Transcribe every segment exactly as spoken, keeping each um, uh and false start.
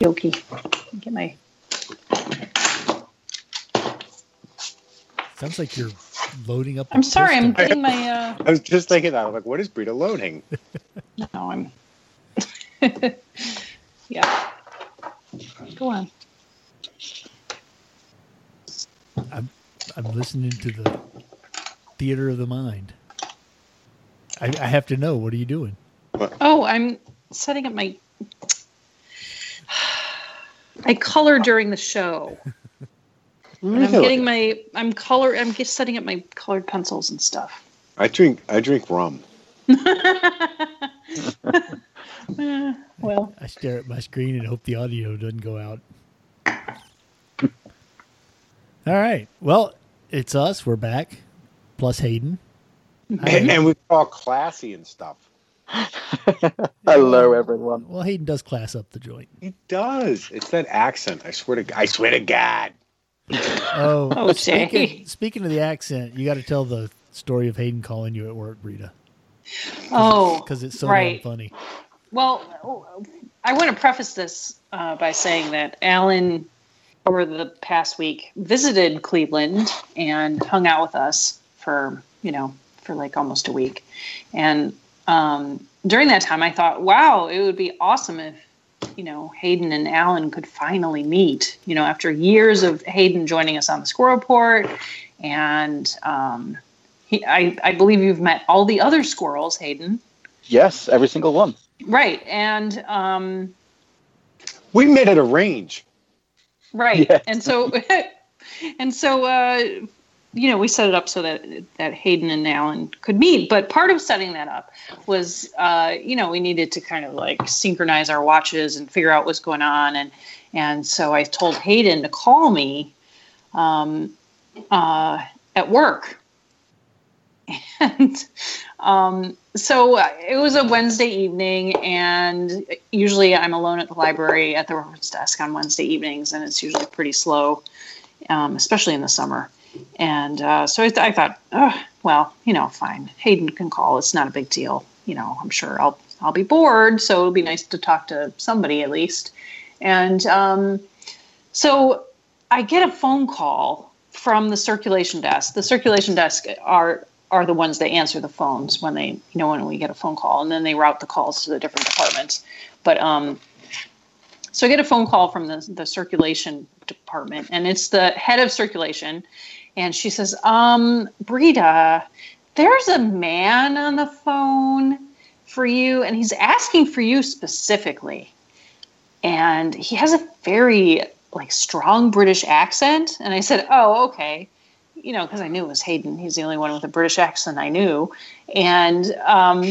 Okie dokie. Get my. Sounds like you're loading up. I'm sorry, pistol. I'm getting my. Uh... I was just thinking that. I'm like, what is Brita loading? No, I'm. Yeah. Go on. I'm I'm listening to the theater of the mind. I, I have to know. What are you doing? Oh, I'm setting up my. I color during the show. And I'm getting my. I'm color. I'm just setting up my colored pencils and stuff. I drink. I drink rum. uh, well, I stare at my screen and hope the audio doesn't go out. All right. Well, it's us. We're back. Plus Hayden. And, and we're all classy and stuff. Hello, everyone. Well, Hayden does class up the joint. He does. It's that accent. I swear to. I swear to God. Oh, Oh, speaking, Jay. speaking of the accent, you got to tell the story of Hayden calling you at work, Brita. Oh, Because it's so right. damn funny. Well, I want to preface this uh, by saying that Alan, over the past week, visited Cleveland and hung out with us for, you know, for like almost a week. And um, during that time, I thought, wow, it would be awesome if, you know, Hayden and Alan could finally meet, you know, after years of Hayden joining us on the Squirrel Report. And um, he, I, I believe you've met all the other squirrels, Hayden. Yes, every single one. Right. And um, We met at a range. right. Yes. And so and so uh, you know, we set it up so that that Hayden and Alan could meet. But part of setting that up was uh, you know, we needed to kind of like synchronize our watches and figure out what's going on. And and so I told Hayden to call me um, uh, at work. And um, so it was a Wednesday evening, and usually I'm alone at the library at the reference desk on Wednesday evenings, and it's usually pretty slow, um, especially in the summer. And uh, so I, th- I thought, oh, well, you know, fine. Hayden can call. It's not a big deal. You know, I'm sure I'll I'll be bored, so it'll be nice to talk to somebody at least. And um, so I get a phone call from the circulation desk. The circulation desk are are the ones that answer the phones when they, you know, when we get a phone call, and then they route the calls to the different departments. But um, so I get a phone call from the, the circulation department, and it's the head of circulation. And she says, um, Brita, there's a man on the phone for you, and he's asking for you specifically. And he has a very like strong British accent. And I said, oh, okay. You know, because I knew it was Hayden. He's the only one with a British accent I knew. And um,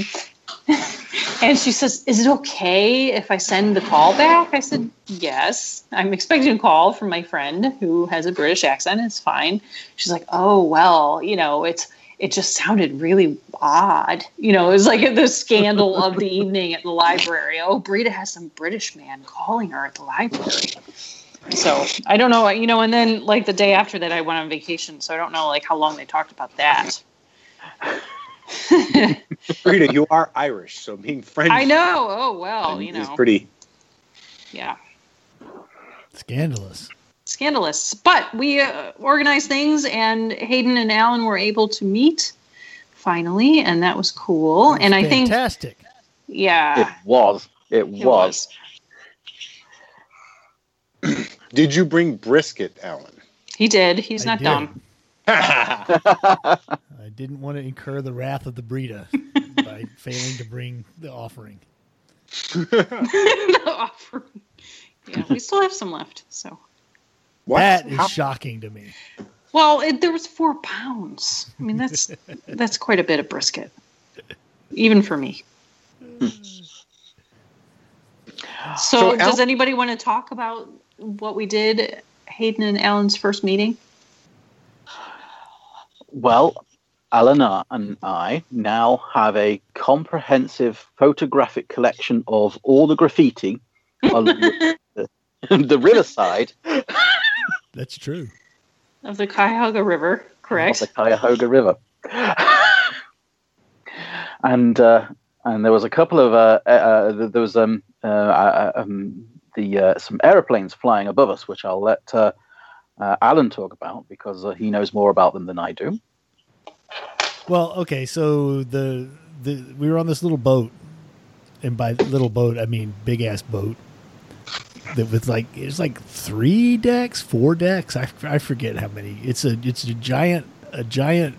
and she says, is it okay if I send the call back? I said, yes. I'm expecting a call from my friend who has a British accent. It's fine. She's like, oh, well, you know, it's it just sounded really odd. You know, it was like the scandal of the evening at the library. Oh, Brita has some British man calling her at the library. So I don't know, you know, and then like the day after that, I went on vacation. So I don't know like how long they talked about that. Brita, you are Irish, so being friends. I know. Oh, well, you know. Is pretty. Yeah. Scandalous. Scandalous. But we uh, organized things, and Hayden and Alan were able to meet finally, and that was cool. That's and I think. Fantastic. Yeah. It was. It, It was. Did you bring brisket, Alan? He did. He's I not did. dumb. I didn't want to incur the wrath of the Brita by failing to bring the offering. The offering. Yeah, we still have some left. So. What? That is How- shocking to me. Well, it, there was four pounds. I mean, that's that's quite a bit of brisket, even for me. So, So does Al- anybody want to talk about what we did, Hayden and Alan's first meeting? Well, Alan and I now have a comprehensive photographic collection of all the graffiti on the, the riverside That's true. Of the Cuyahoga River, correct? of the Cuyahoga River. and uh, and there was a couple of uh, uh, there was um, uh, uh, um the uh, some aeroplanes flying above us, which I'll let uh, uh, Alan talk about because uh, he knows more about them than I do. Well, okay, so the the we were on this little boat, and by little boat I mean big ass boat. That with like it's like three decks, four decks. I, I forget how many. It's a it's a giant a giant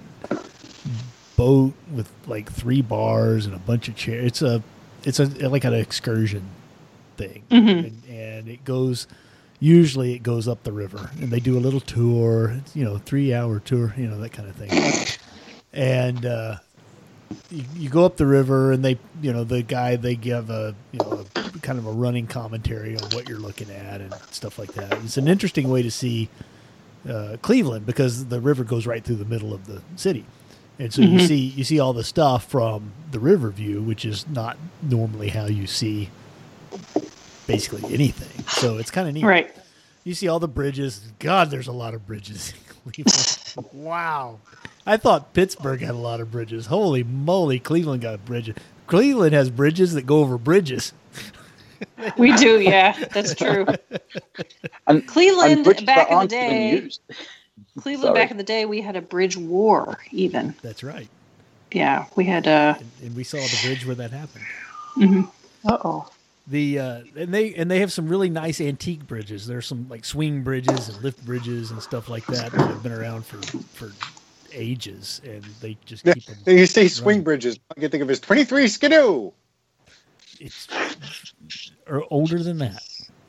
boat with like three bars and a bunch of chairs. It's a it's a like an excursion thing, Mm-hmm. and, and it goes. Usually it goes up the river, and they do a little tour. It's, you know, three hour tour. You know, that kind of thing. And uh, you, you go up the river, and they, you know, the guy they give a, you know, a, kind of a running commentary on what you're looking at and stuff like that. It's an interesting way to see uh, Cleveland because the river goes right through the middle of the city, and so Mm-hmm. you see you see all the stuff from the river view, which is not normally how you see basically anything. So it's kind of neat. Right. You see all the bridges. God, there's a lot of bridges in Cleveland. Wow. I thought Pittsburgh had a lot of bridges. Holy moly, Cleveland got bridges. Cleveland has bridges that go over bridges. We do, yeah, that's true. And Cleveland and bridges back that in the aren't even day. used. Cleveland Sorry. back in the day, we had a bridge war. Even, That's right. yeah, we had a. And, and we saw the bridge where that happened. Uh oh. The uh, and they and they have some really nice antique bridges. There's some like swing bridges and lift bridges and stuff like that that have been around for for ages, and they just Yeah, keep them. you say swing running. bridges. I can think of his twenty-three Skidoo. It's or older than that.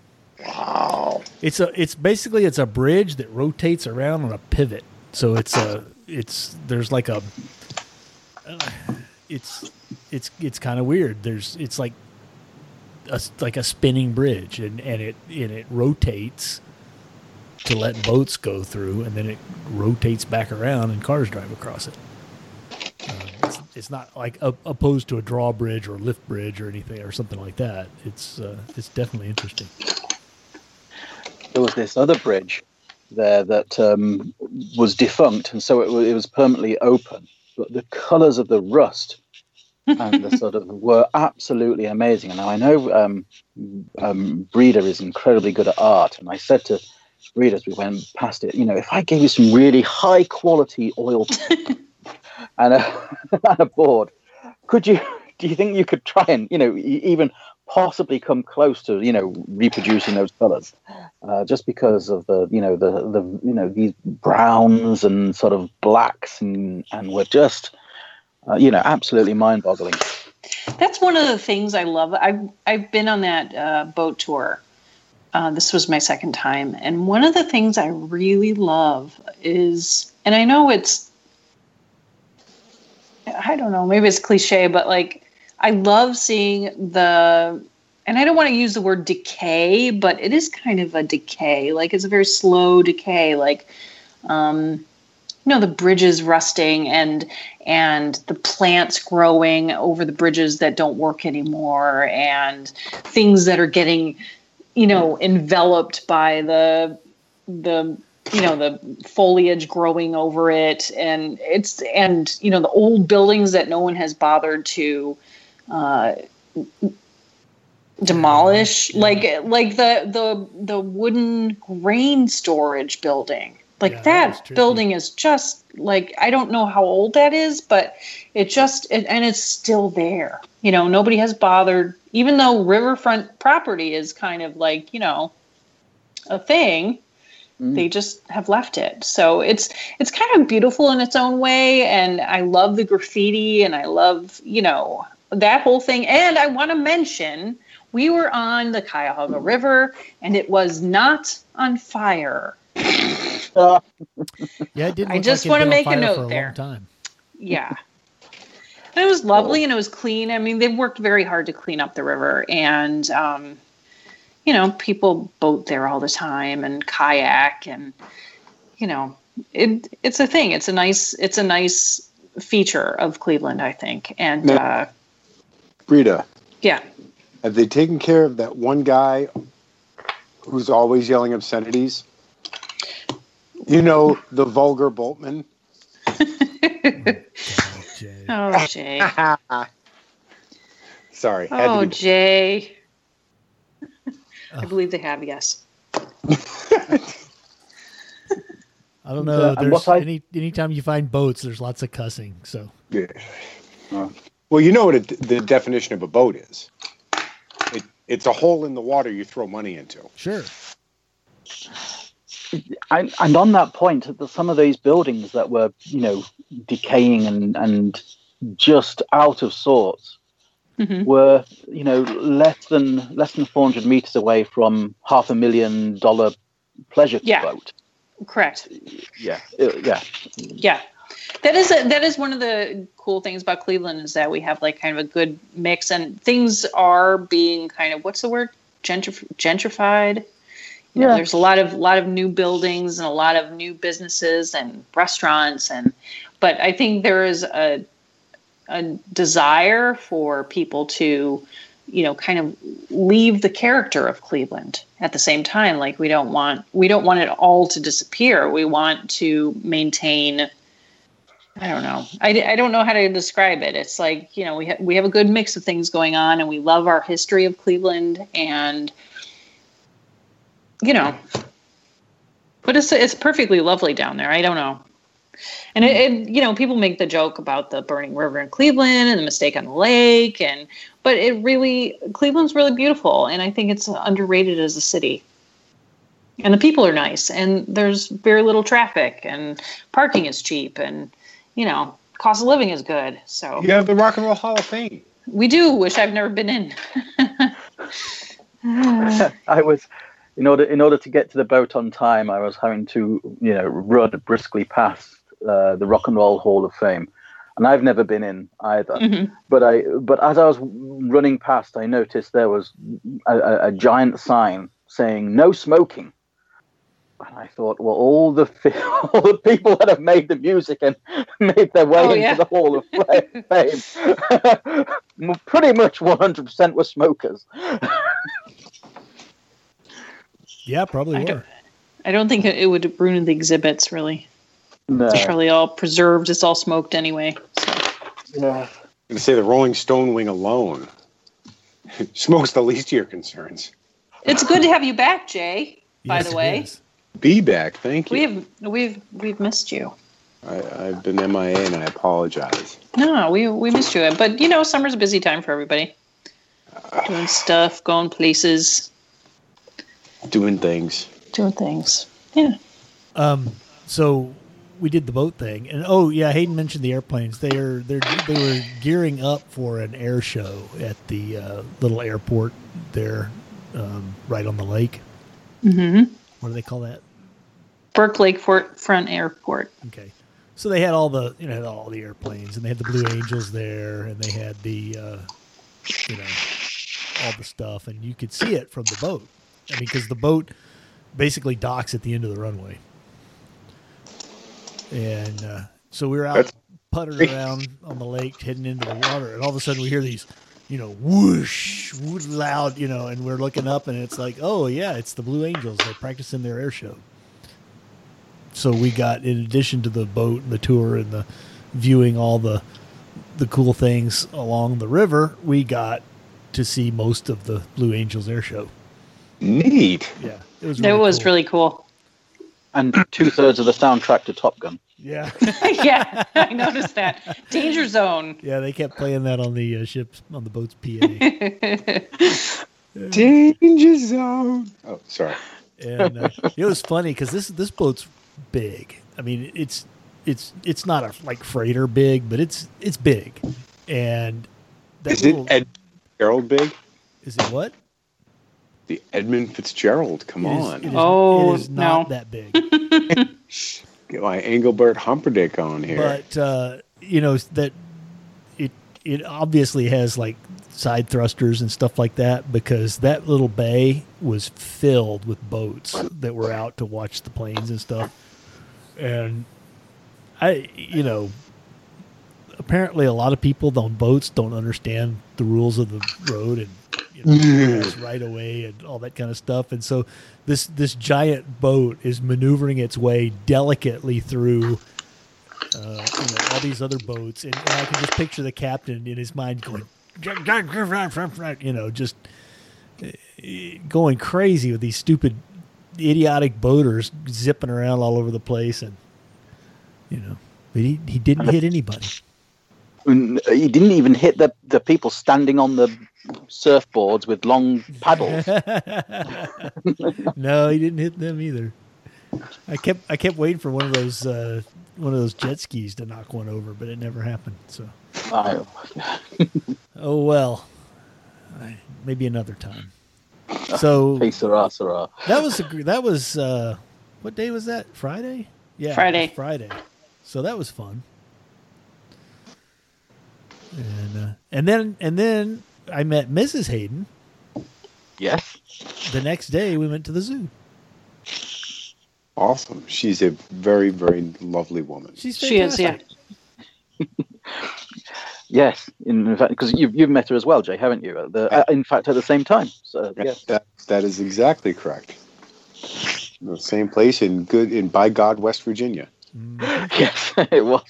Wow. It's a it's basically it's a bridge that rotates around on a pivot. So it's a it's there's like a uh, it's it's it's kind of weird. There's it's like a, like a spinning bridge, and, and it and it rotates to let boats go through, and then it rotates back around and cars drive across it. Uh, it's, it's not like a, opposed to a drawbridge or a lift bridge or anything or something like that. It's uh, it's definitely interesting. There was this other bridge there that um, was defunct, and so it was, it was permanently open. But the colours of the rust and the sort of were absolutely amazing. And now I know um, um, Breeder is incredibly good at art, and I said to Breeder as we went past it, you know, if I gave you some really high quality oil and a, and a board, could you? Do you think you could try and you know e- even possibly come close to you know reproducing those colours? Uh, just because of the you know the the you know these browns and sort of blacks and and we're just uh, you know absolutely mind-boggling. That's one of the things I love. I've I've been on that uh, boat tour. Uh, this was my second time, and one of the things I really love is, and I know it's, I don't know, maybe it's cliche, but like I love seeing the, and I don't want to use the word decay, but it is kind of a decay. Like it's a very slow decay. Like, um, you know, the bridges rusting and and the plants growing over the bridges that don't work anymore, and things that are getting, you know, enveloped by the the you know the foliage growing over it, and it's and you know the old buildings that no one has bothered to uh, demolish, Yeah. like like the the the wooden grain storage building. Like Yeah, that that, was tricky. building is just like, I don't know how old that is, but it just, it, and it's still there. You know, nobody has bothered, even though riverfront property is kind of like, you know, a thing, Mm. they just have left it. So it's, it's kind of beautiful in its own way. And I love the graffiti, and I love, you know, that whole thing. And I want to mention, we were on the Cuyahoga River, and it was not on fire. Yeah, it didn't. I look just like wanna it'd been on make a fire note for a there. long time. Yeah. And it was lovely, and it was clean. I mean, they've worked very hard to clean up the river, and, um, you know, people boat there all the time and kayak, and, you know, it, it's a thing. It's a nice, it's a nice feature of Cleveland, I think. And, Now- uh, Rita, yeah. have they taken care of that one guy who's always yelling obscenities? You know, the vulgar Boltman. God, Jay. Oh, Jay. Sorry. Had Oh, to be- Jay. I believe they have, yes. I don't know. Uh, and There's what I- any anytime you find boats, there's lots of cussing. So Yeah. Well, you know what a, the definition of a boat is. It, it's a hole in the water you throw money into. sure. And, and on that point, the- some of these buildings that were, you know, decaying and, and just out of sorts Mhm. were, you know, less than less than four hundred meters away from half a million dollar pleasure Yeah. boat. Correct. Yeah, it- yeah. Yeah. That is a, that is one of the cool things about Cleveland is that we have like kind of a good mix, and things are being kind of, what's the word? Gentrif- gentrified. You know, Yeah. there's a lot of lot of new buildings and a lot of new businesses and restaurants, and but I think there is a a desire for people to, you know, kind of leave the character of Cleveland at the same time. Like we don't want we don't want it all to disappear. We want to maintain. I don't know. I, I don't know how to describe it. It's like, you know, we ha- we have a good mix of things going on, and we love our history of Cleveland, and you know, but it's it's perfectly lovely down there. I don't know. And it, it, you know, people make the joke about the burning river in Cleveland and the mistake on the lake, and but it really Cleveland's really beautiful, and I think it's underrated as a city. And the people are nice, and there's very little traffic, and parking is cheap, and you know, cost of living is good. So You have the Rock and Roll Hall of Fame. we do. Wish I've never been in. I was in order in order to get to the boat on time. I was having to, you know, run briskly past uh, the Rock and Roll Hall of Fame, and I've never been in either. Mhm. But I, but as I was running past, I noticed there was a, a, a giant sign saying "No smoking." And I thought, well, all the all the people that have made the music and made their way Oh, into yeah. the Hall of Fame, pretty much one hundred percent were smokers. Yeah, probably I were. don't, I don't think it it would ruin the exhibits, really. No. It's probably all preserved. It's all smoked anyway. So. Yeah. I'm going to say the Rolling Stone wing alone smokes the least of your concerns. It's good to have you back, Jay. By Yes, the it way, is. Be back. Thank you. we have we've we've missed you. I, I've been M I A and I apologize. No, we we missed you. But you know, summer's a busy time for everybody. Doing stuff, going places, Doing things. doing things. Yeah. Um, so we did the boat thing, and oh yeah, Hayden mentioned the airplanes. They are they're they were gearing up for an air show at the uh, little airport there, um, right on the lake. Mm-hmm. What do they call that? Burke Lakefront Front Airport. Okay, so they had all the you know had all the airplanes, and they had the Blue Angels there, and they had the uh, you know all the stuff, and you could see it from the boat. I mean, because the boat basically docks at the end of the runway, and uh, so we were out That's- puttering around on the lake, heading into the water, and all of a sudden we hear these, you know, whoosh, whoosh loud, you know, and we're looking up, and it's like, oh yeah, it's the Blue Angels. They're practicing their air show. So we got, in addition to the boat and the tour and the viewing all the the cool things along the river, we got to see most of the Blue Angels air show. Neat. Yeah, it was. It Really was cool. really cool. And two thirds of the soundtrack to Top Gun. Yeah, Yeah, I noticed that. Danger Zone. yeah. They kept playing that on the uh, ships on the boat's P A. Danger zone. Oh, sorry. And uh, it was funny because this this boat's big. I mean, it's it's it's not a like freighter big, but it's it's big. And that Is little, it Ed Fitzgerald big? is it what? The Edmund Fitzgerald. Come It is- on. it is, Oh, it is not no. that big. Get my Engelbert Humperdinck on here. But uh, you know that it it obviously has like side thrusters and stuff like that because that little bay was filled with boats that were out to watch the planes and stuff. And I, you know, apparently a lot of people on boats don't understand the rules of the road and you know, pass right away and all that kind of stuff. And so this this giant boat is maneuvering its way delicately through uh, you know, all these other boats, and, and I can just picture the captain in his mind going, you know, just going crazy with these stupid, idiotic boaters zipping around all over the place, and you know, but he he didn't hit anybody. He didn't even hit the the people standing on the surfboards with long paddles. No, he didn't hit them either. I kept I kept waiting for one of those uh, one of those jet skis to knock one over, but it never happened. So, Oh. oh well, maybe another time. So Hey, Sarah, Sarah. that was a, gr- that was uh, what day was that? Friday? Yeah, Friday. it was Friday. So that was fun. And uh, and then and then I met Missus Hayden. Yes. The next day we went to the zoo. Awesome. She's a very, very lovely woman. She's She is, yeah. fantastic. Yes. In fact, because you've you've met her as well, Jay, haven't you? At the, uh, in fact, at the same time. So yes. That, that is exactly correct. The same place in good in by God, West Virginia. Yes, it was.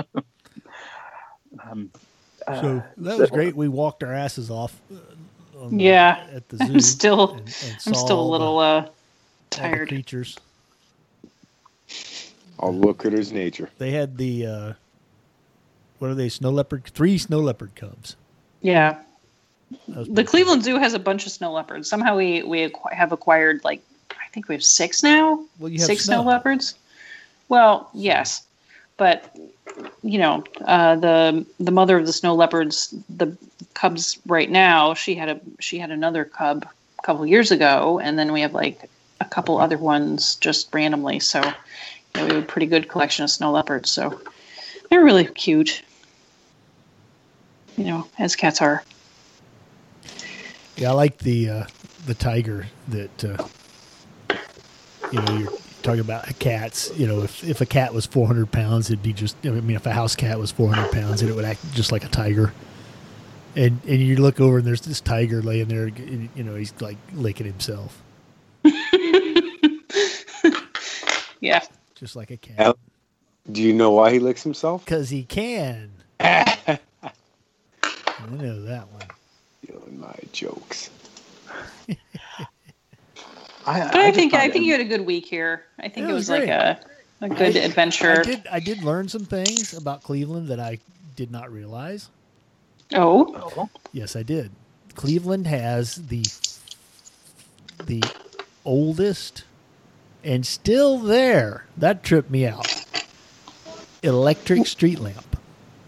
um, uh, So that was great. We walked our asses off. Uh, on the- Yeah. at the zoo. I'm still, and- and I'm saw still a all little the, uh, all the tired. creatures. I'll look at his nature. They had the uh, what are they? Snow leopard. Three snow leopard cubs. Yeah. That was The pretty Cleveland Zoo has a bunch of snow leopards. Somehow we we acqu- have acquired like I think we have six now. Well, you have six snow. snow leopards. Well, yes, but you know uh, the the mother of the snow leopards, the cubs right now. She had a she had another cub a couple years ago, and then we have like a couple other ones just randomly. So you know, we have a pretty good collection of snow leopards. So they're really cute. You know, as cats are. Yeah, I like the uh, the tiger that uh, you know you're talking about cats. You know, if if a cat was four hundred pounds, it'd be just. I mean, if a house cat was four hundred pounds, it would act just like a tiger. And and you look over and there's this tiger laying there. And, you know, he's like licking himself, Yeah. just like a cat, Al- Do you know why he licks himself? because he can. I know that one. Stealing my jokes. I, But I, just think find I it- think you had a good week here. I think Yeah, it it was, was like great. a a good adventure. I did I did learn some things about Cleveland that I did not realize. Oh, Oh, Yes, I did. Cleveland has the the oldest and still there. That tripped me out. Electric street lamp.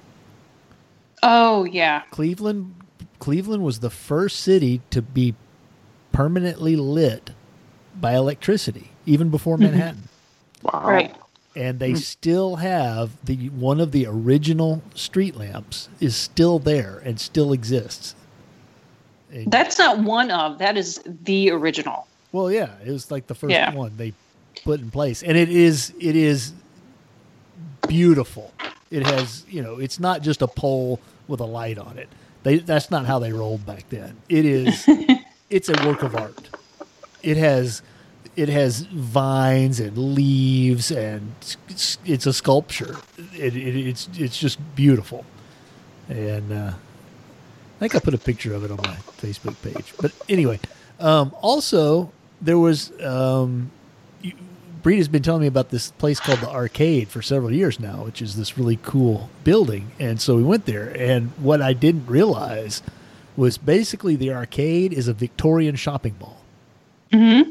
oh yeah. Cleveland Cleveland was the first city to be permanently lit by electricity, even before Manhattan. Wow. Right. And they still have the one of the original street lamps is still there and still exists. And- That's not one of. That is the original. Well, yeah, it was like the first Yeah. one they put in place, and it is it is beautiful. It has, you know, it's not just a pole with a light on it. They that's not how they rolled back then. It is it's a work of art. It has it has vines and leaves, and it's, it's a sculpture. It, it, it's it's just beautiful, and uh, I think I put a picture of it on my Facebook page. But anyway, um, also there was um, you, Breeda's been telling me about this place called the Arcade for several years now, which is this really cool building. And so we went there, and what I didn't realize was basically the Arcade is a Victorian shopping mall. Mm-hmm.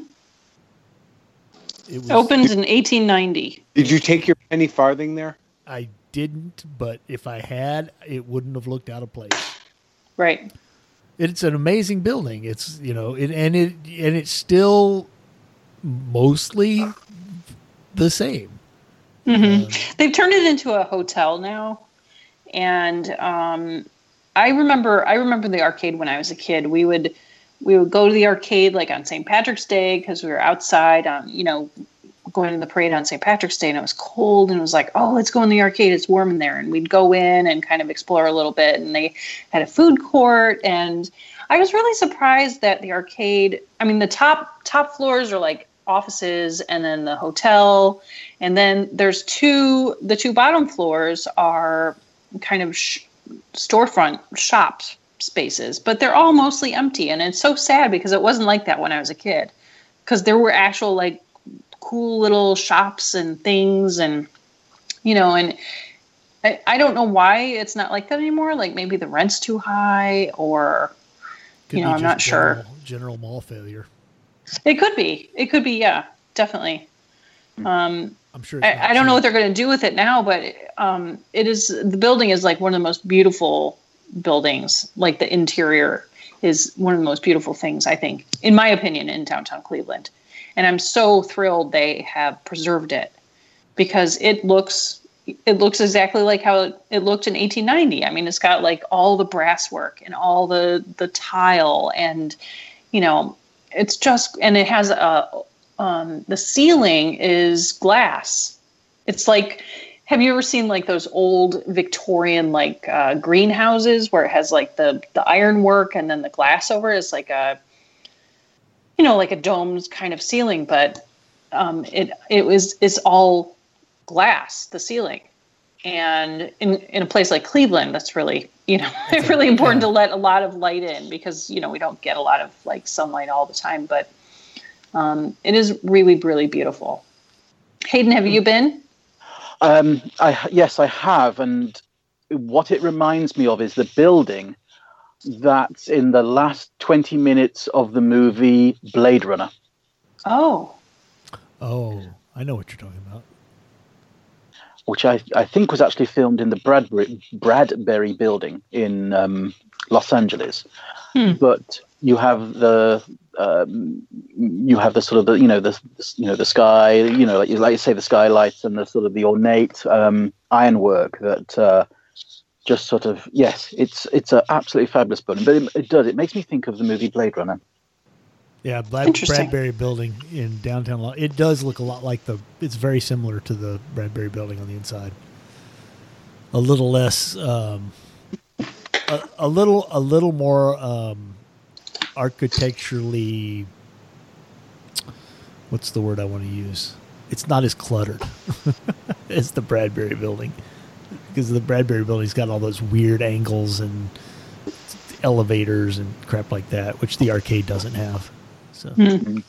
It was, Opened in eighteen ninety. Did you take your penny farthing there? I didn't, but if I had, it wouldn't have looked out of place. Right. It's an amazing building. It's, you know, it, and it and it's still mostly the same. hmm Um, They've turned it into a hotel now, and um, I remember I remember the arcade when I was a kid. We would we would go to the arcade like on Saint Patrick's Day because we were outside on you know going to the parade on Saint Patrick's Day, and it was cold, and it was like, oh, let's go in the arcade. It's warm in there, and we'd go in and kind of explore a little bit. And they had a food court, and I was really surprised that the arcade. I mean, the top top floors are like offices, and then the hotel, and then there's two. The two bottom floors are kind of sh- storefront shops, spaces, but they're all mostly empty. And it's so sad because it wasn't like that when I was a kid, because there were actual like cool little shops and things, and, you know, and I, I don't know why it's not like that anymore. Like maybe the rent's too high, or, Could you know, be I'm just not general, sure. General mall failure. It could be. It could be. Yeah, definitely. Um, I'm sure. It's I, I don't know what they're going to do with it now, but um, it is the building is like one of the most beautiful buildings. Like the interior is one of the most beautiful things, I think, in my opinion, in downtown Cleveland. And I'm so thrilled they have preserved it, because it looks it looks exactly like how it, it looked in eighteen ninety. I mean, it's got like all the brass work and all the the tile, and, you know, it's just, and it has a um, the ceiling is glass. It's like, have you ever seen like those old Victorian like uh, greenhouses where it has like the the ironwork and then the glass over it? It's like a, you know, like a domed kind of ceiling, but um, it it was it's all glass, the ceiling. And in in a place like Cleveland, that's really, you know, it's really important to let a lot of light in, because, you know, we don't get a lot of like sunlight all the time, but um, it is really, really beautiful. Hayden, have you been? Um, I, yes, I have. And what it reminds me of is the building that's in the last twenty minutes of the movie Blade Runner. Oh. Oh, I know what you're talking about. Which I, I think was actually filmed in the Bradbury, Bradbury building in um, Los Angeles. Hmm. But you have the um, you have the sort of the you know the you know the sky you know like you like you say the skylights and the sort of the ornate um, ironwork that uh, just sort of yes it's it's an absolutely fabulous building. But it, it does it makes me think of the movie Blade Runner. Yeah, Brad, Bradbury building in downtown. It does look a lot like the. It's very similar to the Bradbury building on the inside. A little less, um, a, a little, a little more um, architecturally. What's the word I want to use? It's not as cluttered as the Bradbury building, because the Bradbury building's got all those weird angles and elevators and crap like that, which the arcade doesn't have. So, mm-hmm.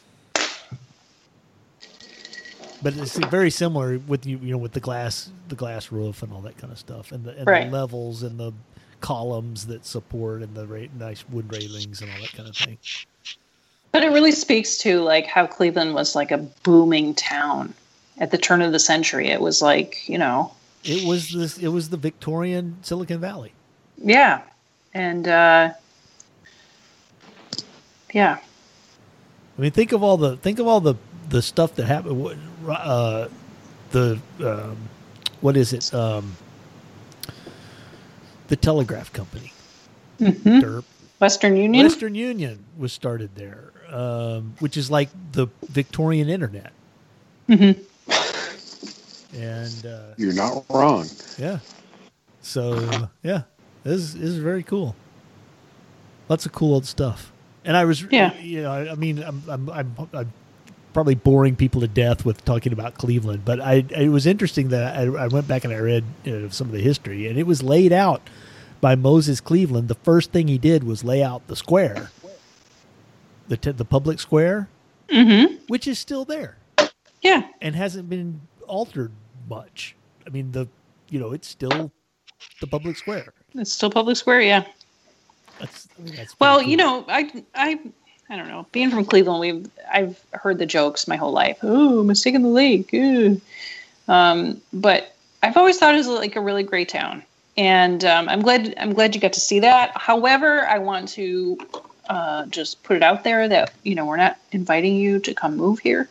But it's very similar with you, you know, with the glass, the glass roof and all that kind of stuff, and the, and right. the levels and the columns that support and the ra- nice wood railings and all that kind of thing. But it really speaks to like how Cleveland was like a booming town at the turn of the century. It was like, you know, it was this, it was the Victorian Silicon Valley. Yeah, and uh, yeah. I mean, think of all the think of all the, the stuff that happened. Uh, the um, what is it? Um, the telegraph company, mm-hmm. Derp. Western Union. Western Union was started there, um, which is like the Victorian internet. Mm-hmm. And uh, you're not wrong. Yeah. So yeah, this is, this is very cool. Lots of cool old stuff. And I was, yeah. you know, I mean, I'm, I'm, I'm, I'm probably boring people to death with talking about Cleveland, but I, it was interesting that I, I went back and I read you know, some of the history, and it was laid out by Moses Cleveland. The first thing he did was lay out the square, the t- the public square, mm-hmm. which is still there, yeah, and hasn't been altered much. I mean, the, you know, it's still the public square. It's still public square, yeah. That's, I mean, that's well, cool. you know, I, I, I don't know. Being from Cleveland, we've I've heard the jokes my whole life. Ooh, Mistaken the Lake. Ooh. Um, but I've always thought it was like a really great town, and um, I'm glad I'm glad you got to see that. However, I want to uh, just put it out there that you know we're not inviting you to come move here.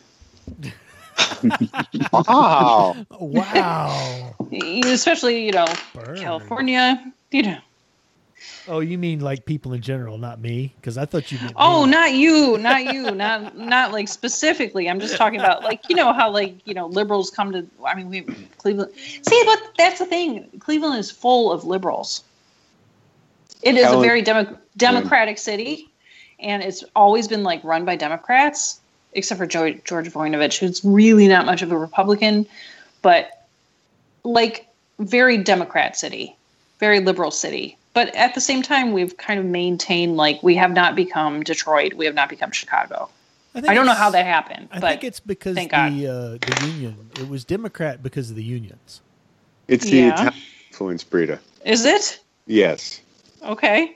Wow! Wow! Especially you know Burn. California, you know. Oh, you mean like people in general, not me? Because I thought you meant Oh, me. not you, not you, not not like specifically. I'm just talking about like you know how like you know liberals come to. I mean, we Cleveland. See, but that's the thing. Cleveland is full of liberals. It is a very demo, democratic city, and it's always been like run by Democrats, except for George, George Voinovich, who's really not much of a Republican, but like very Democrat city, very liberal city. but at the same time, we've kind of maintained like we have not become Detroit, we have not become Chicago. I, I don't know how that happened. I but think it's because the uh, the union. It was Democrat because of the unions. It's the Yeah. Italian influence, Brita. Is it? Yes. Okay.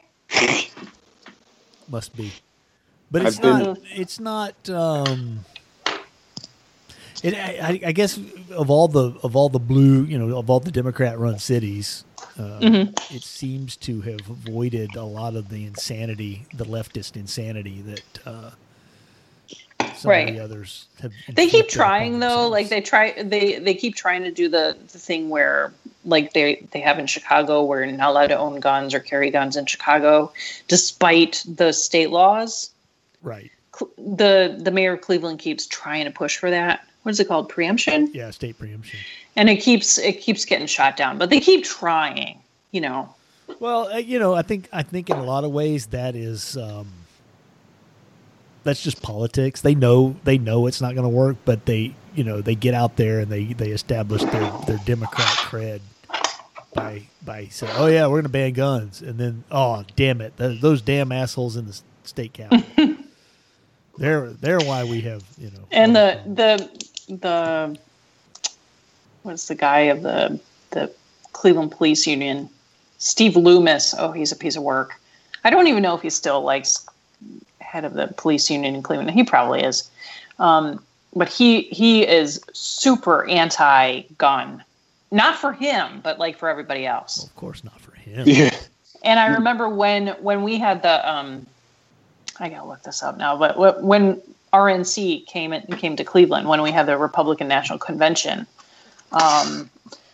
Must be, but it's I've been- not. It's not. Um, it. I, I guess of all the of all the blue, you know, of all the Democrat-run cities, uh, Mm-hmm. it seems to have avoided a lot of the insanity, the leftist insanity that uh, some Right. of the others have. They keep inflicted upon trying though. themselves. Like they try, they they keep trying to do the, the thing where, like they they have in Chicago, where you're not allowed to own guns or carry guns in Chicago, despite the state laws. Right. Cl- The the mayor of Cleveland keeps trying to push for that. What is it called? Preemption. Yeah, state preemption. And it keeps it keeps getting shot down. But they keep trying. You know. Well, uh, you know, I think I think in a lot of ways that is um, that's just politics. They know they know it's not going to work, but they you know they get out there and they, they establish their, their Democrat cred by by saying, oh yeah, we're going to ban guns, and then oh damn it, th- those damn assholes in the s- state capitol. they're they're why we have you know. And the the the what's the guy of the the Cleveland Police Union, Steve Loomis. Oh, he's a piece of work. I don't even know if he's still like head of the police union in Cleveland. He probably is, um, but he he is super anti-gun. Not for him, but like for everybody else. Well, of course not for him. Yeah. And I remember when when we had the um, I gotta look this up now, but wh- when R N C came in, came to Cleveland, when we had the Republican National Convention, um,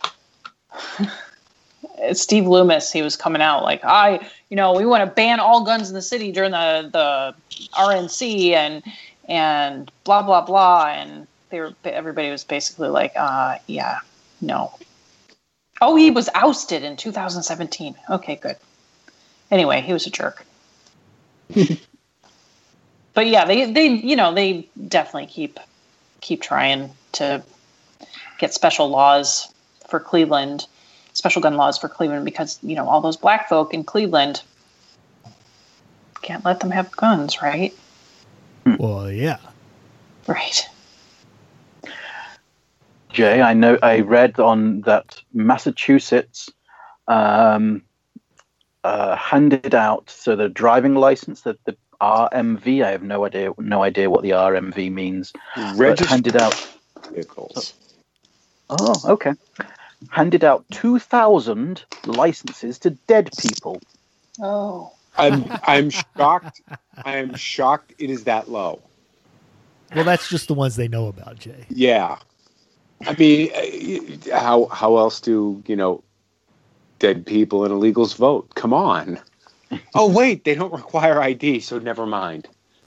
Steve Loomis, he was coming out like, I, you know, we want to ban all guns in the city during the the R N C and and blah blah blah, and they were everybody was basically like, uh, yeah, no. Oh, he was ousted in two thousand seventeen. Okay, good. Anyway, he was a jerk. But yeah, they, they you know they definitely keep keep trying to get special laws for Cleveland, special gun laws for Cleveland, because you know all those black folk in Cleveland can't let them have guns, right? Well, yeah. Right. Jay, I know I read on that Massachusetts um, uh, handed out so the driving license, that the R M V. I have no idea, no idea what the R M V means. But Registered handed out. vehicles. Oh, okay. Handed out two thousand licenses to dead people. Oh. I'm I'm shocked. I am shocked it is that low. Well, that's just the ones they know about, Jay. Yeah. I mean, uh, how how else do, you know, dead people and illegals vote? Come on. Oh, wait, they don't require I D, so never mind.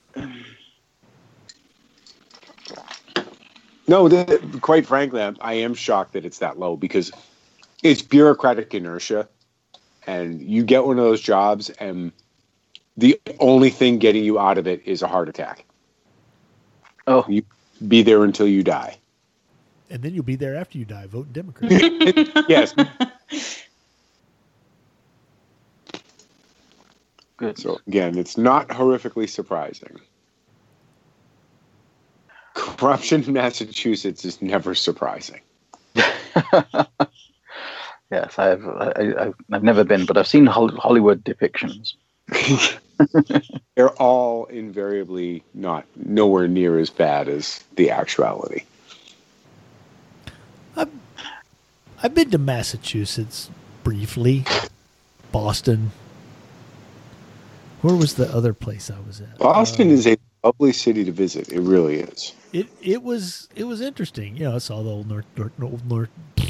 No, the, quite frankly, I'm, I am shocked that it's that low because it's bureaucratic inertia. And you get one of those jobs, and the only thing getting you out of it is a heart attack. Oh, You be there until you die. And then you'll be there after you die, voting Democrat. Yes. good. So again, it's not horrifically surprising. Corruption in Massachusetts is never surprising. Yes, I've I, I've I've never been, but I've seen Hol- Hollywood depictions. They're all invariably not nowhere near as bad as the actuality. I've, I've been to Massachusetts briefly, Boston. Where was the other place I was at? Boston Uh, is a lovely city to visit. It really is. It it was it was interesting. You know, I saw the old North North, old North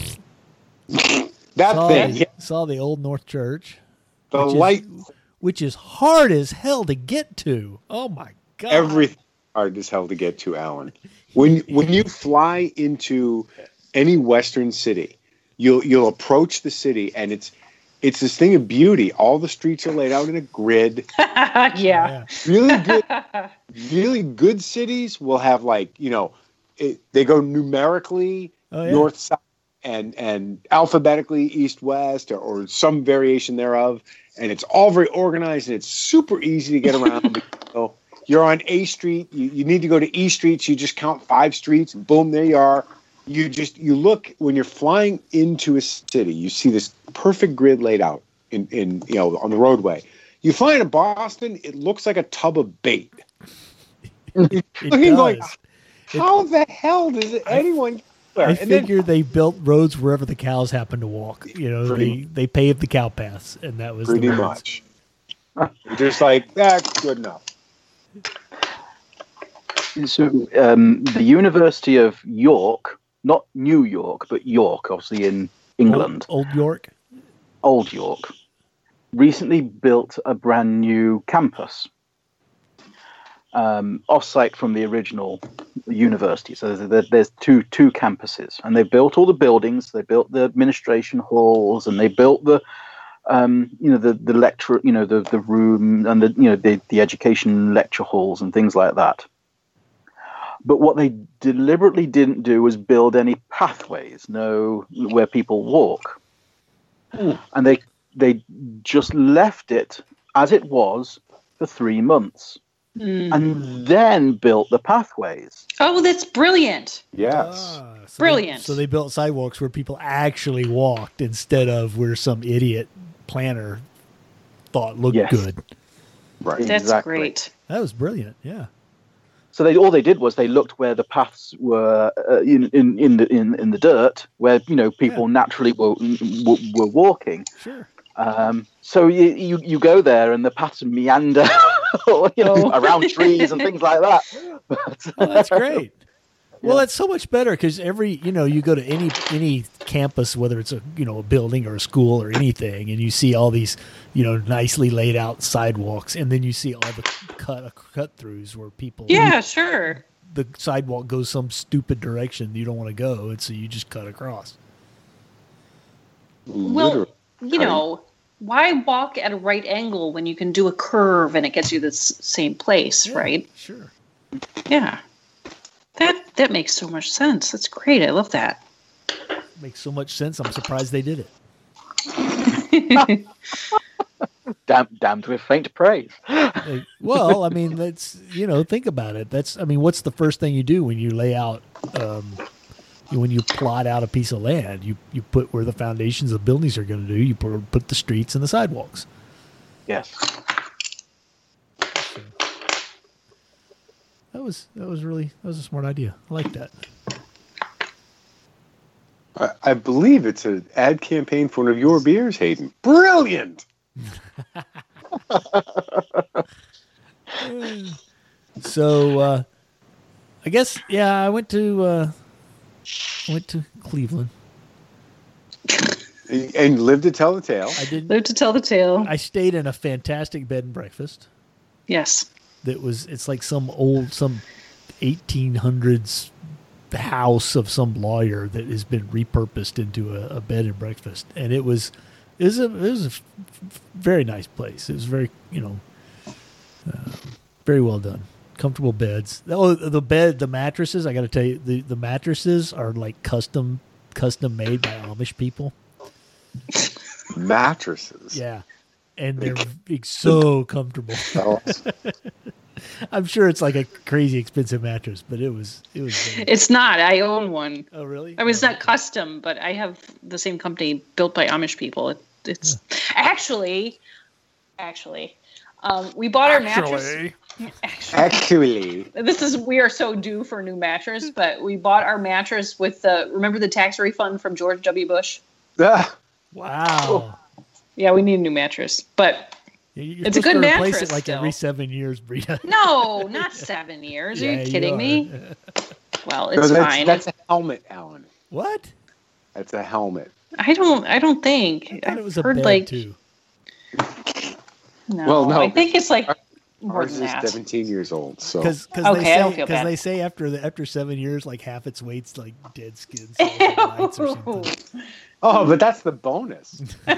That saw, thing, the, yeah, saw the old North Church, the which light, is, which is hard as hell to get to. Oh my god! everything hard as hell to get to, Alan. When when you fly into any Western city, you'll you'll approach the city, and it's it's this thing of beauty. All the streets are laid out in a grid. yeah. Yeah. Really good, really good cities will have like you know, it, they go numerically Oh, yeah. north south, and and alphabetically east west or, or some variation thereof, and it's all very organized and it's super easy to get around. You know, you're on A Street, you, you need to go to E Street, so you just count five streets, and boom, there you are. You just you look when you're flying into a city, you see this perfect grid laid out in, in you know on the roadway. You fly into Boston, it looks like a tub of bait. It Looking does. like, how the hell does anyone? I and figure then, they built roads wherever the cows happen to walk. You know, Pretty- they, they paved the cow paths, and that was pretty the roads. much. You're just like that's good enough. So um, the University of York, not New York, but York, obviously in England, Old, Old York. Old York, recently built a brand new campus um, off-site from the original university. So there's, there's two two campuses, and they built all the buildings. They built the administration halls, and they built the um, you know the the lecture, you know the the room, and the you know the the education lecture halls and things like that. But what they deliberately didn't do was build any pathways, no where people walk. Mm. And they they just left it as it was for three months. Mm. And then built the pathways. Oh, that's brilliant. Yes. Ah, so Brilliant. They, so they built sidewalks where people actually walked instead of where some idiot planner thought looked Yes. good. Right. That's Exactly. great. That was brilliant. Yeah. So they all they did was they looked where the paths were uh, in, in in the in, in the dirt, where you know people Yeah. naturally were, were were walking. Sure. Um, so you, you you go there and the paths meander, you know, around trees and things like that. But, Oh, that's great. Well, that's so much better because every, you know, you go to any any campus, whether it's a, you know, a building or a school or anything, and you see all these, you know, nicely laid out sidewalks, and then you see all the cut cut throughs where people, Yeah, sure. the sidewalk goes some stupid direction you don't want to go, and so you just cut across. Well, Literally. you know, why walk at a right angle when you can do a curve and it gets you the s- same place, Yeah, right? Sure. Yeah. That that makes so much sense. That's great. I love that. Makes so much sense. I'm surprised they did it. damn, damned with faint praise. Like, well, I mean, that's, you know, think about it. That's, I mean, what's the first thing you do when you lay out, um, when you plot out a piece of land? You you put where the foundations of buildings are going to do. You put, put the streets and the sidewalks. Yes. So, that was that was really that was a smart idea. I like that. I, I believe it's an ad campaign for one of your beers, Hayden. Brilliant. So uh, I guess yeah, I went to uh, went to Cleveland. And live to tell the tale. I did. Live to tell the tale. I stayed in a fantastic bed and breakfast. Yes. That was, it's like some old, some eighteen hundreds house of some lawyer that has been repurposed into a, a bed and breakfast. And it was, it was a, it was a f- f- very nice place. It was very, you know, uh, very well done. Comfortable beds. Oh, the bed, the mattresses, I got to tell you, the, the mattresses are like custom, custom made by Amish people. Mattresses. Yeah. And they're big, so comfortable. Fellas. I'm sure it's like a crazy expensive mattress, but it was it was. Very It's not. I own one. oh really? I mean, it's Oh, not custom, but I have the same company built by Amish people. It, it's actually, actually, um, we bought our mattress. Actually, Actually. this is we are so due for a new mattress, but we bought our mattress with the remember the tax refund from George W. Bush. Ah, Wow. Yeah, we need a new mattress, but You're It's a supposed good to replace mattress it like still. every seven years, Brita. no, not seven years. Are Yeah, you kidding are. me? Well, no, it's that's, fine. that's a helmet, Alan. What? That's a helmet. I don't. I don't think. I thought it was a I've heard bed like too. no. Well, no. I think it's like more Ours than is that. seventeen years old. So Because they Okay, I don't say feel because bad. they say after the after seven years, like half its weight's like dead skin cells or mites or something. oh, but that's the bonus.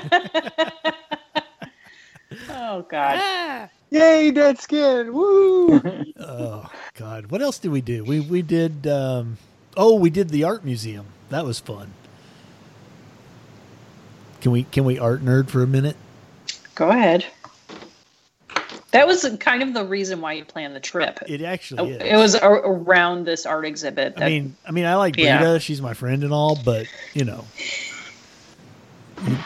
Oh God. Yay, dead skin! Woo! Oh God, what else did we do? We we did. Um, oh, we did the art museum. That was fun. Can we can we art nerd for a minute? Go ahead. That was kind of the reason why you planned the trip. It actually is. It was a- around this art exhibit. That, I mean, I mean, I like Brita. Yeah. She's my friend and all, but you know, it,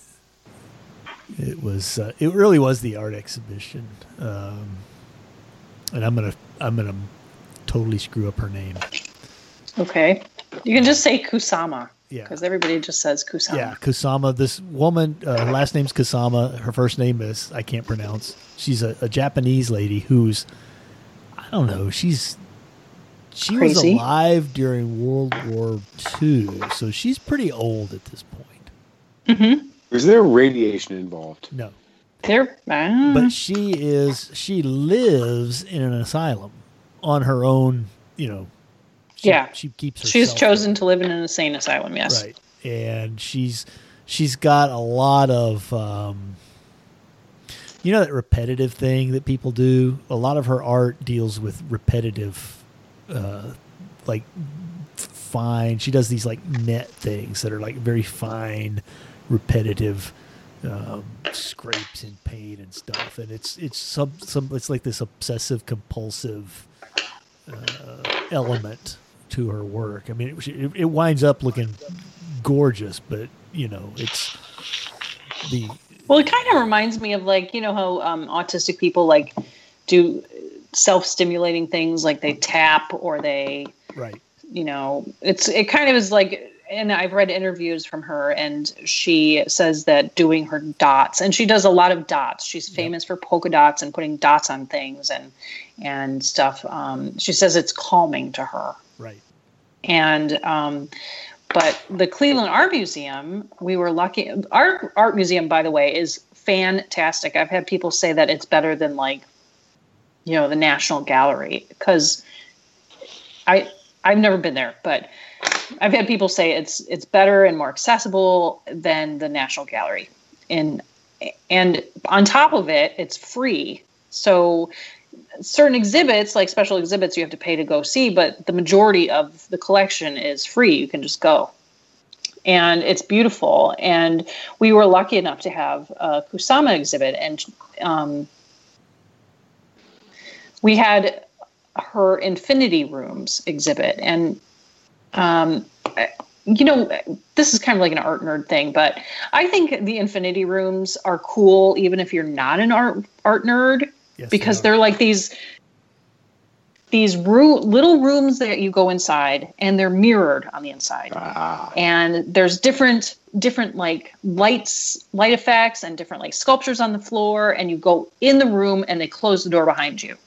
it was. Uh, it really was the art exhibition, um, and I'm gonna I'm gonna totally screw up her name. Okay. You can just say Kusama. Yeah. Because everybody just says Kusama. Yeah, Kusama. This woman, uh, her last name's Kusama. Her first name is I can't pronounce. She's a, a Japanese lady who's, I don't know. She's she Crazy. was alive during World War Two, so she's pretty old at this point. Mm-hmm. Is there radiation involved? No, They're, uh, but she is. She lives in an asylum on her own. You know. She, Yeah. she keeps. she's herself chosen to live in an insane asylum. Yes. Right. And she's she's got a lot of um, you know that repetitive thing that people do. A lot of her art deals with repetitive, uh, like fine. She does these like net things that are like very fine, repetitive um, scrapes and paint and stuff. And it's it's some some it's like this obsessive compulsive uh, element to her work. I mean, it, it winds up looking gorgeous, but you know, it's the Well, it kind of reminds me of like, you know how um, autistic people like do self-stimulating things, like they tap or they, right. you know, it's it kind of is like, and I've read interviews from her, and she says that doing her dots, and she does a lot of dots. She's famous for polka dots and putting dots on things and and stuff. Um, she says it's calming to her. Right. And um, but the Cleveland Art Museum, we were lucky. Our art museum, by the way, is fantastic. I've had people say that it's better than like, you know, the National Gallery, because I I've never been there, but I've had people say it's it's better and more accessible than the National Gallery. And and on top of it, it's free. So certain exhibits, like special exhibits, you have to pay to go see, but the majority of the collection is free. You can just go. And it's beautiful. And we were lucky enough to have a Kusama exhibit. And um, we had her Infinity Rooms exhibit. And, um, you know, this is kind of like an art nerd thing, but I think the Infinity Rooms are cool even if you're not an art art nerd. Yes, Because they are. they're like these these roo- little rooms that you go inside, and they're mirrored on the inside. Ah. And there's different different like lights, light effects, and different like sculptures on the floor. And you go in the room, and they close the door behind you.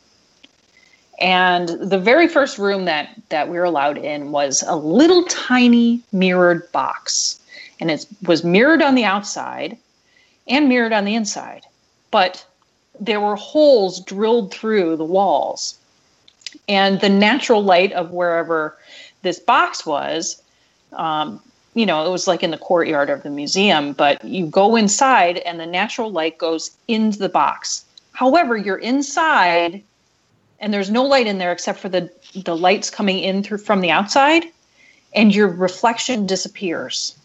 And the very first room that that we were allowed in was a little tiny mirrored box, and it was mirrored on the outside and mirrored on the inside, but there were holes drilled through the walls, and the natural light of wherever this box was, um, you know, it was like in the courtyard of the museum, but you go inside and the natural light goes into the box. However, you're inside and there's no light in there except for the, the lights coming in through from the outside, and your reflection disappears.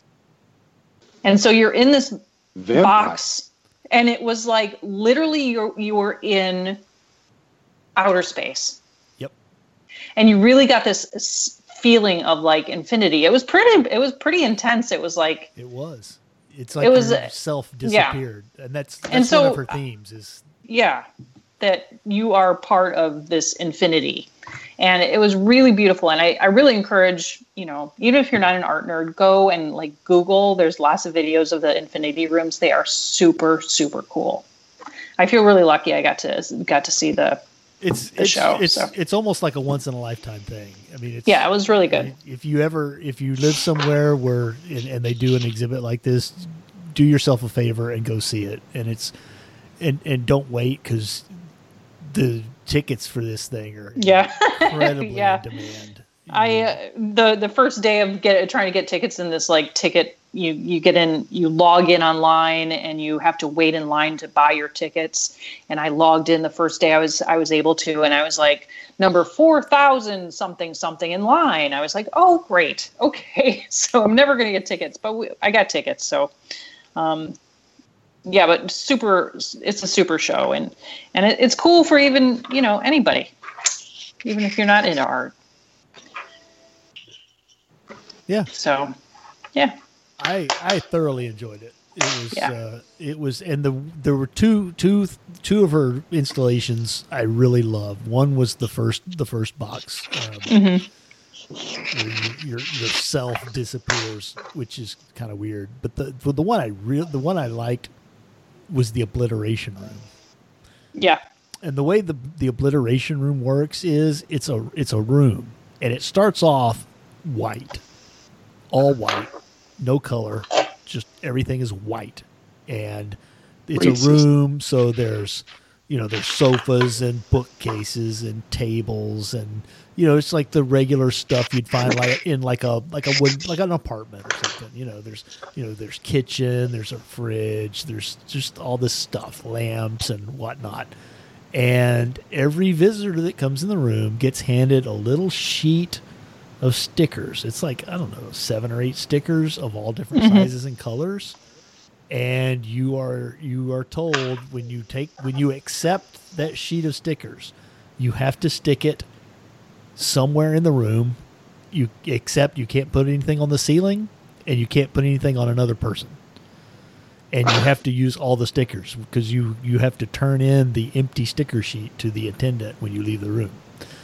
And so you're in this Vampire. box. And it was like literally you you were in outer space. Yep. And you really got this s- feeling of like infinity. It was pretty. It was pretty intense. It was like It was. It's like It was, her uh, self disappeared, and that's that's And so- one of her themes. Is yeah, that you are part of this infinity. And it was really beautiful. And I, I really encourage, you know, even if you're not an art nerd, go and like Google. There's lots of videos of the Infinity Rooms. They are super, super cool. I feel really lucky I got to got to see the it's the it's show, it's, so. it's almost like a once in a lifetime thing. I mean, it's, yeah, it was really good. If you ever if you live somewhere where and, and they do an exhibit like this, do yourself a favor and go see it. And it's and and don't wait, because the tickets for this thing are Yeah. incredibly Yeah. in demand. I uh, the the first day of get trying to get tickets in this like ticket you you get in, you log in online, and you have to wait in line to buy your tickets. And I logged in the first day I was I was able to, and I was like number four thousand something something in line. I was like, oh great, okay, so I'm never going to get tickets, but we, I got tickets. So, um, yeah, but super, it's a super show, and and it, it's cool for even you know anybody, even if you're not into art. Yeah. So, yeah. I I thoroughly enjoyed it. It was Yeah. uh, it was, and the there were two two two of her installations I really loved. One was the first the first box, um, Mm-hmm. where you, your yourself disappears, which is kind of weird. But the but the one I real the one I liked was the obliteration room. Yeah. And the way the the obliteration room works is it's a it's a room, and it starts off white, all white, no color, just everything is white, and it's Racist. a room. So there's you know there's sofas and bookcases and tables, and you know it's like the regular stuff you'd find like in like a like a wood, like an apartment or something. You know there's you know there's kitchen, there's a fridge, there's just all this stuff, lamps and whatnot. And every visitor that comes in the room gets handed a little sheet of stickers. It's like, I don't know, seven or eight stickers of all different Mm-hmm. sizes and colors. And you are you are told when you take when you accept that sheet of stickers, you have to stick it somewhere in the room. You accept you can't put anything on the ceiling, and you can't put anything on another person. And you have to use all the stickers because you, you have to turn in the empty sticker sheet to the attendant when you leave the room.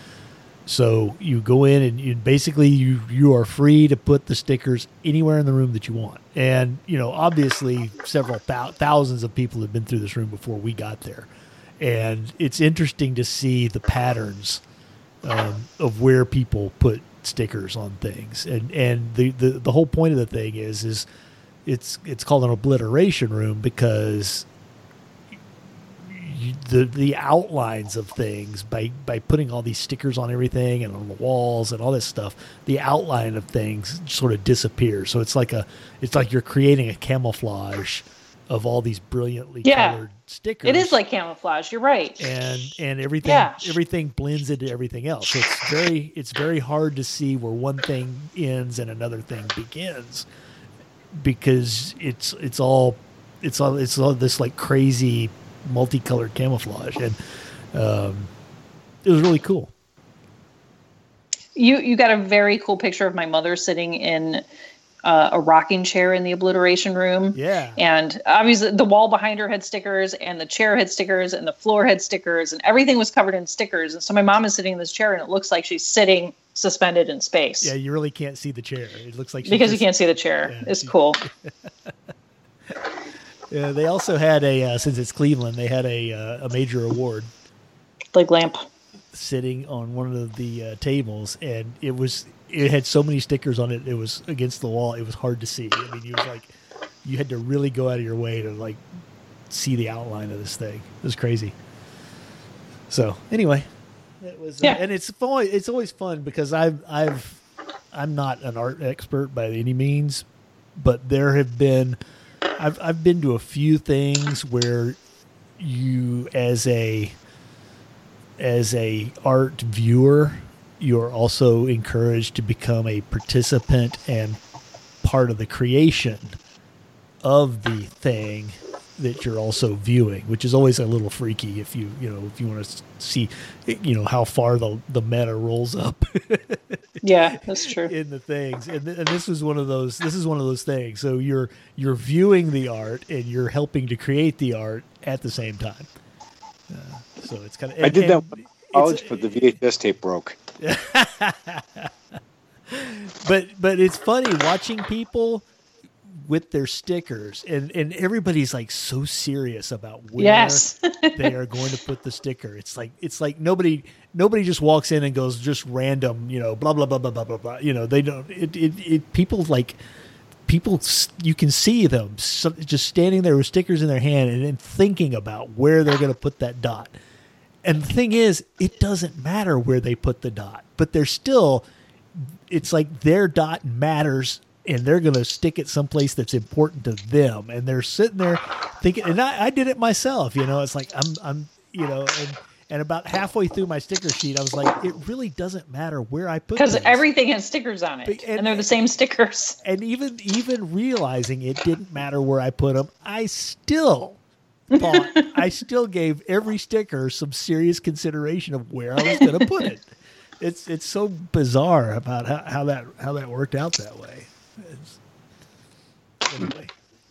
So you go in and you basically you, you are free to put the stickers anywhere in the room that you want. And, you know, obviously several thou- thousands of people have been through this room before we got there. And it's interesting to see the patterns um, of where people put stickers on things. And, and the, the, the whole point of the thing is, is it's, it's called an obliteration room because You, the the outlines of things by by putting all these stickers on everything and on the walls and all this stuff, the outline of things sort of disappears. So it's like a it's like you're creating a camouflage of all these brilliantly Yeah. colored stickers. It is like camouflage. You're right. and and everything Yeah. everything blends into everything else. So it's very it's very hard to see where one thing ends and another thing begins because it's it's all it's all it's all this like crazy multicolored camouflage, and um, it was really cool. You you got a very cool picture of my mother sitting in uh, a rocking chair in the obliteration room. Yeah. And obviously the wall behind her had stickers, and the chair had stickers, and the floor had stickers, and everything was covered in stickers. And so my mom is sitting in this chair, and it looks like she's sitting suspended in space. Yeah, you really can't see the chair. It looks like she because you just- can't see the chair. Yeah, it's she- cool. Yeah, they also had a uh, since it's Cleveland, they had a uh, a major award Like lamp. sitting on one of the uh, tables, and it was it had so many stickers on it. It was against the wall. It was hard to see. I mean, you was like you had to really go out of your way to like see the outline of this thing. It was crazy. So anyway, it was uh, Yeah. and it's fun. It's always fun because I've I've I'm not an art expert by any means, but there have been I've I've been to a few things where you as a as a art viewer, you're also encouraged to become a participant and part of the creation of the thing that you're also viewing, which is always a little freaky if you you know if you want to see you know how far the the meta rolls up Yeah, that's true. in the things, and, th- and this was one of those this is one of those things. So you're you're viewing the art and you're helping to create the art at the same time. Uh, so it's kind of I did that in college, but the V H S tape broke. but but it's funny watching people with their stickers, and and everybody's like so serious about where Yes. they are going to put the sticker. It's like it's like nobody nobody just walks in and goes just random, you know, blah blah blah blah blah blah blah. You know, they don't. It it, it people like people. s- You can see them so, just standing there with stickers in their hand and then thinking about where they're going to put that dot. And the thing is, it doesn't matter where they put the dot, but they're still. It's like their dot matters and they're going to stick it someplace that's important to them. And they're sitting there thinking, and I, I did it myself, you know, it's like, I'm, I'm, you know, and, and about halfway through my sticker sheet, I was like, it really doesn't matter where I put Because things. everything has stickers on it, But- and- and, they're the same stickers. And even, even realizing it didn't matter where I put them, I still thought, I still gave every sticker some serious consideration of where I was going to put it. It's, it's so bizarre about how, how that, how that worked out that way. It's, anyway.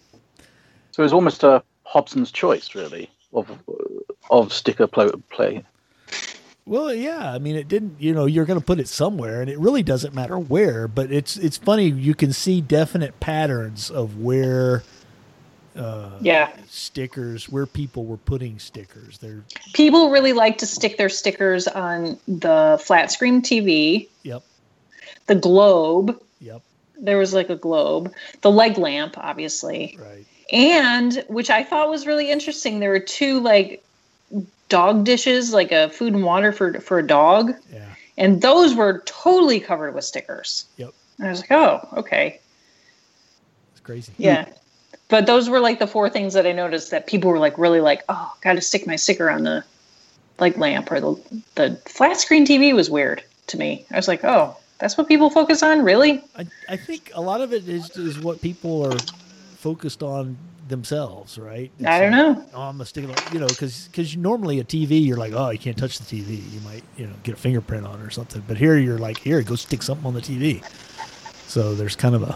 So it's almost a Hobson's choice, really, of of sticker play. play. Well, yeah. I mean, it didn't. You know, you're going to put it somewhere, and it really doesn't matter where. But it's it's funny. You can see definite patterns of where, uh, Yeah. stickers, where people were putting stickers. They're People really like to stick their stickers on the flat screen T V, yep, the globe. yep, There was like a globe, the leg lamp, obviously. right, And which I thought was really interesting, there were two like dog dishes, like a food and water for for a dog, yeah, and those were totally covered with stickers. yep. And I was like, oh, okay, It's crazy. yeah. But those were like the four things that I noticed that people were like really like, oh, got to stick my sticker on the leg lamp, or the the flat screen T V was weird to me. I was like, oh, that's what people focus on, really? I I think a lot of it is is what people are focused on themselves, right? It's I don't like, know. Oh, I'm gonna stick it on, you know, because because normally a T V, you're like, oh, you can't touch the T V. You might, you know, get a fingerprint on it or something. But here, you're like, here, go stick something on the T V. So there's kind of a,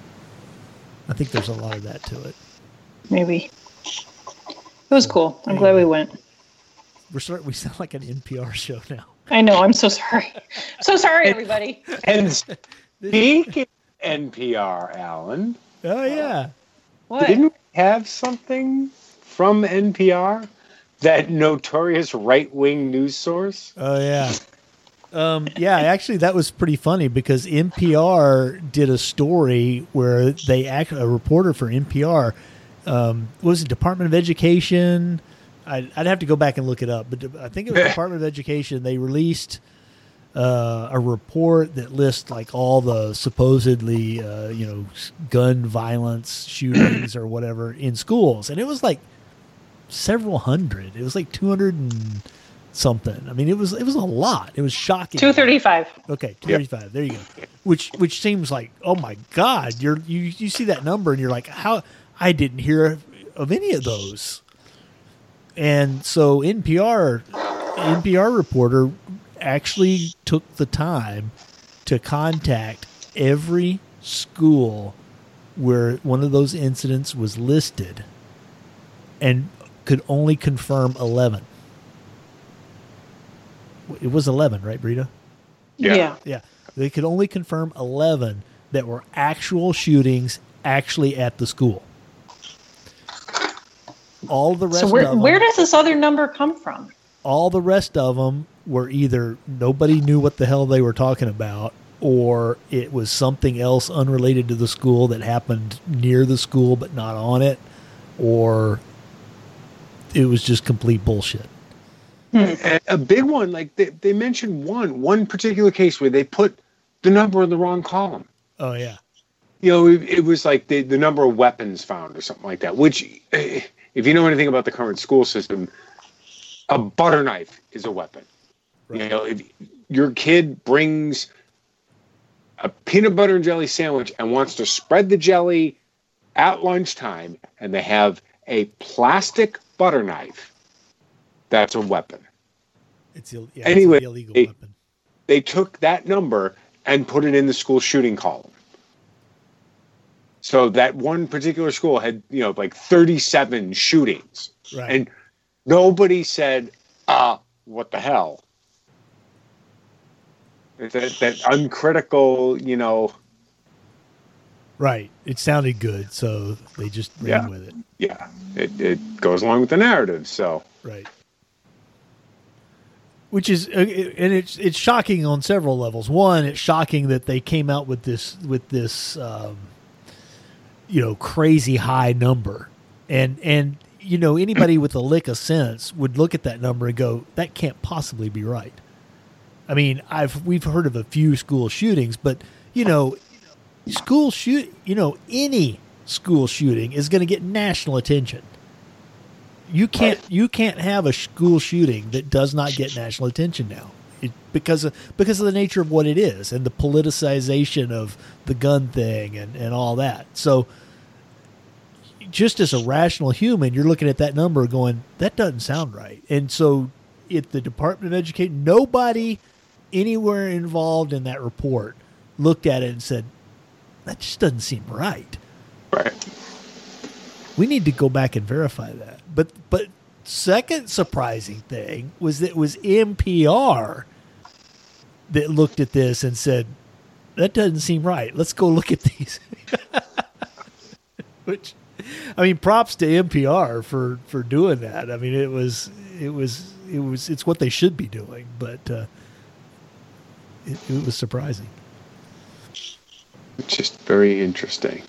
I think there's a lot of that to it. Maybe. It was cool. I'm glad we went. We're start, we sound like an N P R show now. I know. I'm so sorry. So sorry, everybody. And speaking of N P R, Alan, Oh yeah, What? didn't we have something from N P R? That notorious right-wing news source? oh yeah. Um, yeah, actually, that was pretty funny because N P R did a story where they act a reporter for N P R um, what was it, Department of Education? I'd, I'd have to go back and look it up, but I think it was Department of Education. They released uh, a report that lists like all the supposedly uh, you know gun violence shootings or whatever in schools, and it was like several hundred. It was like two hundred and something. I mean, it was it was a lot. It was shocking. two thirty-five. Okay, two thirty-five. There you go. Which which seems like, oh my God, you're you you see that number and you're like, how I didn't hear of, of any of those. And so N P R N P R reporter actually took the time to contact every school where one of those incidents was listed and could only confirm eleven. It was eleven, right, Brita? Yeah. Yeah. Yeah. They could only confirm eleven that were actual shootings actually at the school. All the rest So where of them, where does this other number come from? all the rest of them were either nobody knew what the hell they were talking about, or it was something else unrelated to the school that happened near the school but not on it, or it was just complete bullshit. A, a big one, like they, they mentioned one one particular case where they put the number in the wrong column. Oh yeah. You know, it, it was like the, the number of weapons found or something like that, which, eh, if you know anything about the current school system, a butter knife is a weapon. Right. You know, if your kid brings a peanut butter and jelly sandwich and wants to spread the jelly at lunchtime and they have a plastic butter knife, that's a weapon. It's, Ill- yeah, Anyway, it's an illegal it- weapon. They took that number and put it in the school shooting column. So that one particular school had, you know, like thirty-seven shootings. Right. And nobody said, ah, what the hell? That, that uncritical, you know, Right. It sounded good, so they just ran Yeah. with it. yeah, it, it goes along with the narrative. So, Right. Which is, uh, and it's it's shocking on several levels. One, it's shocking that they came out with this with this, um, you know, crazy high number, and and you know anybody with a lick of sense would look at that number and go, that can't possibly be right. I mean, I've we've heard of a few school shootings, but you know, school shoot, you know, any school shooting is going to get national attention. You can't right. you can't have a school shooting that does not get national attention now. It, because of, because of the nature of what it is and the politicization of the gun thing and, and all that. So just as a rational human, you're looking at that number going, that doesn't sound right. And so at the Department of Education, nobody anywhere involved in that report looked at it and said, that just doesn't seem right. Right. We need to go back and verify that. But but second surprising thing was that it was N P R that looked at this and said, that doesn't seem right. Let's go look at these. Which, I mean, props to N P R for, for doing that. I mean, it was it was it was it's what they should be doing, but uh, it, it was surprising. It's just very interesting.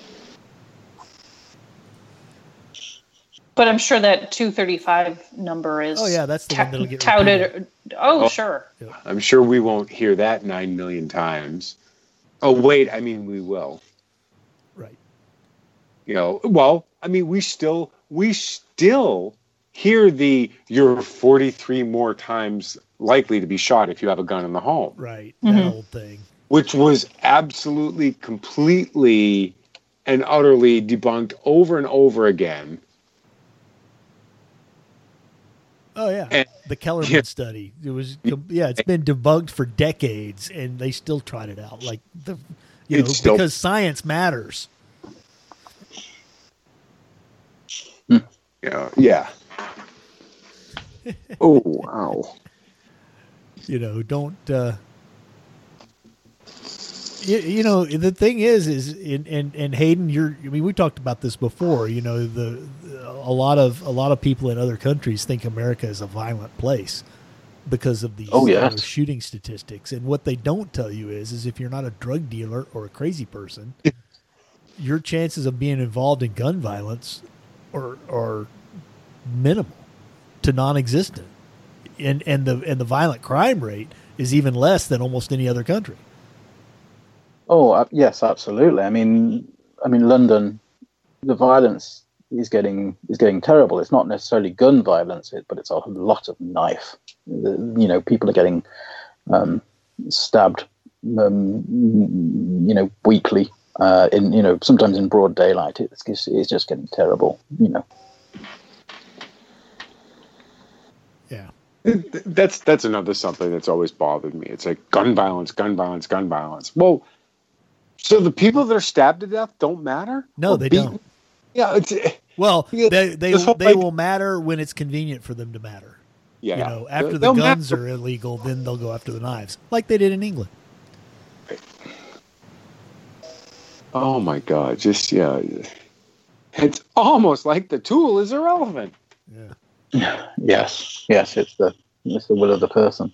But I'm sure that two thirty-five number is oh yeah, that's the ta- one that'll get touted. repeated. Oh, oh, sure. I'm sure we won't hear that nine million times. Oh wait, I mean we will. Right. You know, well, I mean we still we still hear the you're forty-three more times likely to be shot if you have a gun in the home. Right. Mm-hmm. That old thing. Which was absolutely, completely, and utterly debunked over and over again. Oh yeah, and, the Kellerman yeah. study. It was yeah, it's been debunked for decades, and they still tried it out. Like the, you know, still, because science matters. Yeah, yeah. Oh wow. You know, don't. Uh, you, you know, the thing is, is in, and and Hayden, you're. I mean, we talked about this before. You know, the a lot of a lot of people in other countries think America is a violent place because of these oh, yes. uh, shooting statistics. And what they don't tell you is, is if you're not a drug dealer or a crazy person, your chances of being involved in gun violence are are minimal to non-existent, and and the and the violent crime rate is even less than almost any other country. Oh uh, yes, absolutely. I mean, I mean, London, the violence is getting is getting terrible. It's not necessarily gun violence, but it's a lot of knife. You know, people are getting um, stabbed, um, you know, weekly. Uh, in you know, sometimes in broad daylight. It's just, it's just getting terrible. You know. Yeah. That's that's another something that's always bothered me. It's like gun violence, gun violence, gun violence. Well. So the people that are stabbed to death don't matter? No, they beaten? don't. Yeah, it's well, yeah, they they whole, they like, will matter when it's convenient for them to matter. Yeah, you know, after the they'll guns matter. are illegal, then they'll go after the knives, like they did in England. Oh my God! Just yeah, it's almost like the tool is irrelevant. Yeah. Yes. Yes. It's the it's the will of the person.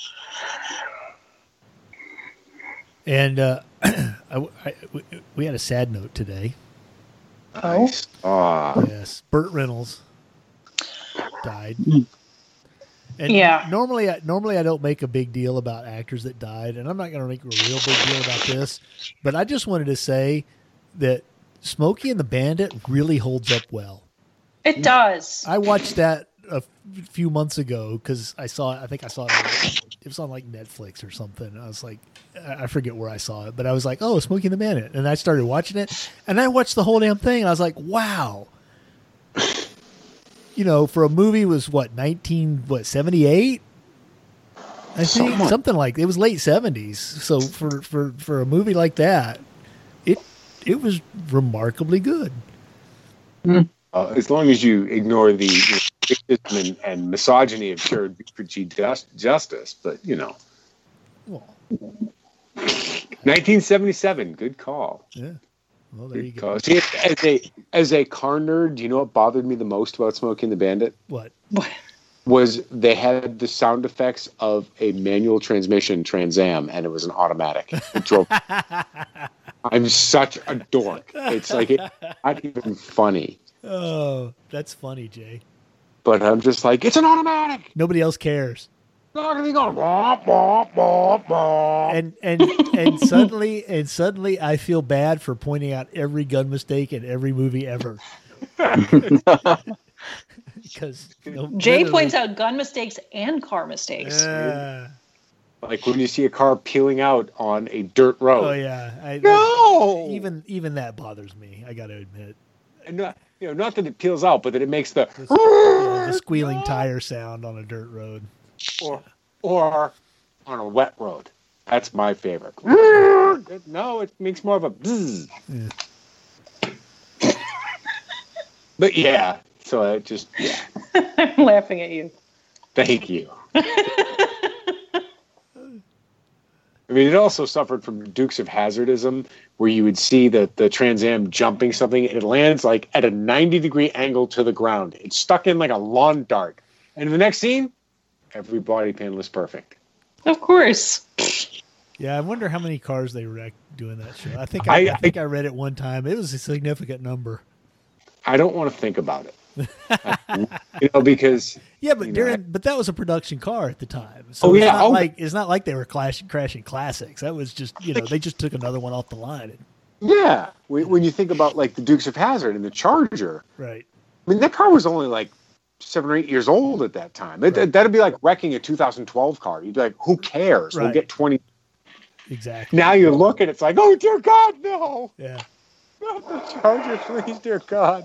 And uh, I, I, we had a sad note today. Oh, ah, yes, Burt Reynolds died. And Yeah. Normally, I, normally I don't make a big deal about actors that died, and I'm not going to make a real big deal about this. But I just wanted to say that Smokey and the Bandit really holds up well. It does. I watched that a few months ago because I saw it. I think I saw it. On, it was on like Netflix or something. I was like, I forget where I saw it, but I was like, oh, Smokey and the Bandit. And I started watching it, and I watched the whole damn thing, and I was like, wow. You know, for a movie was what, nineteen, what, seventy-eight? I think Somewhat. something like it was late seventies. So for, for, for a movie like that, it it was remarkably good. Uh, as long as you ignore the you know, racism and, and misogyny of Jared G. Just, Justice, but you know, Well, nineteen seventy-seven, good call. yeah. Well, there you Good go. call. See, as a as a car nerd, do you know what bothered me the most about Smokey and the Bandit? What? Was they had the sound effects of a manual transmission Trans Am, and it was an automatic. It drove. I'm such a dork. It's like it's not even funny. Oh, that's funny, Jay. But I'm just like, it's an automatic. Nobody else cares. Everything going, blah, blah, blah, blah. And and and suddenly and suddenly I feel bad for pointing out every gun mistake in every movie ever. Because you know, Jay literally- points out gun mistakes and car mistakes. Uh, Like when you see a car peeling out on a dirt road. oh yeah, I, No! even even that bothers me. I got to admit, And not, you know, not that it peels out, but that it makes the the, yeah, the squealing tire sound on a dirt road. or or on a wet road. That's my favorite. No, it makes more of a bzzz. Yeah. But yeah, so I just yeah. I'm laughing at you. Thank you. I mean, it also suffered from Dukes of Hazzardism, where you would see the, the Trans Am jumping something, and it lands like at a ninety degree angle to the ground. It's stuck in like a lawn dart. And in the next scene, every body panel is perfect. Of course. Yeah, I wonder how many cars they wrecked doing that show. I think I, I- I think I read it one time. It was a significant number. I don't want to think about it. You know, because Yeah, but You know, during I- but that was a production car at the time. So Oh, it's yeah, not oh. like it's not like they were clashing crashing classics. That was just you know they just took another one off the line. yeah, when when you think about like the Dukes of Hazzard and the Charger, Right. I mean that car was only like seven or eight years old at that time. It, Right. That'd be like wrecking a two thousand twelve car. You'd be like, who cares? We'll Right. get twenty. Exactly. Now you look and it's like, oh dear God, no, Yeah. not the Charger, please, dear God.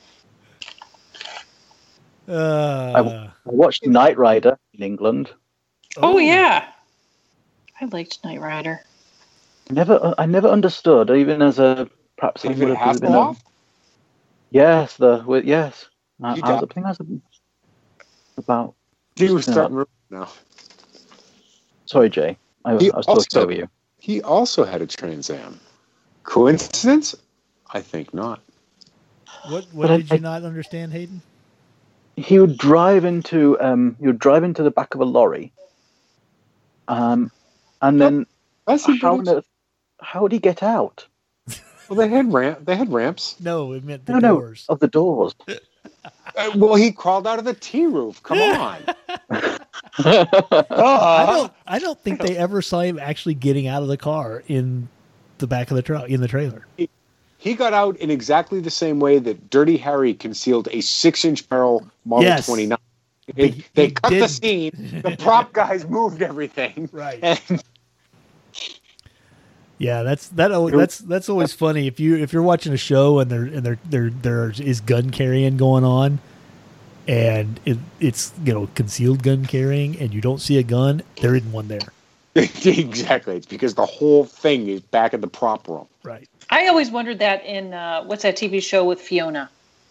Uh, I watched Knight Rider in England. Oh, yeah. I liked Knight Rider. Never, I never understood, even as a perhaps I David would have been. A, Hasselhoff? yes, the with, yes. I, He I, was, died. I think I was about. He was Yeah. starting. No, Sorry, Jay. I, He I was also- talking over you. he also had a Trans Am. Coincidence? I think not. what what But I- did you not understand, Hayden? He would drive into um, he would drive into the back of a lorry. Um, and then That's how on earth, how would he get out? Well, they had ramp. They had ramps. No, it meant the No, no, doors. of the doors. Uh, well, he crawled out of the T roof. Come on. I don't I don't think they ever saw him actually getting out of the car in the back of the truck in the trailer. He got out in exactly the same way that Dirty Harry concealed a six-inch barrel Model Yes. twenty-nine. He- They, they he cut the did. scene. The prop guys moved everything. Right. And Yeah, that's that. al- That's that's always funny if you if you're watching a show and there and there there there is gun carrying going on, and it, it's you know concealed gun carrying, and you don't see a gun. There isn't one there. exactly. It's because the whole thing is back in the prop room. Right. I always wondered that in, uh, what's that T V show with Fiona?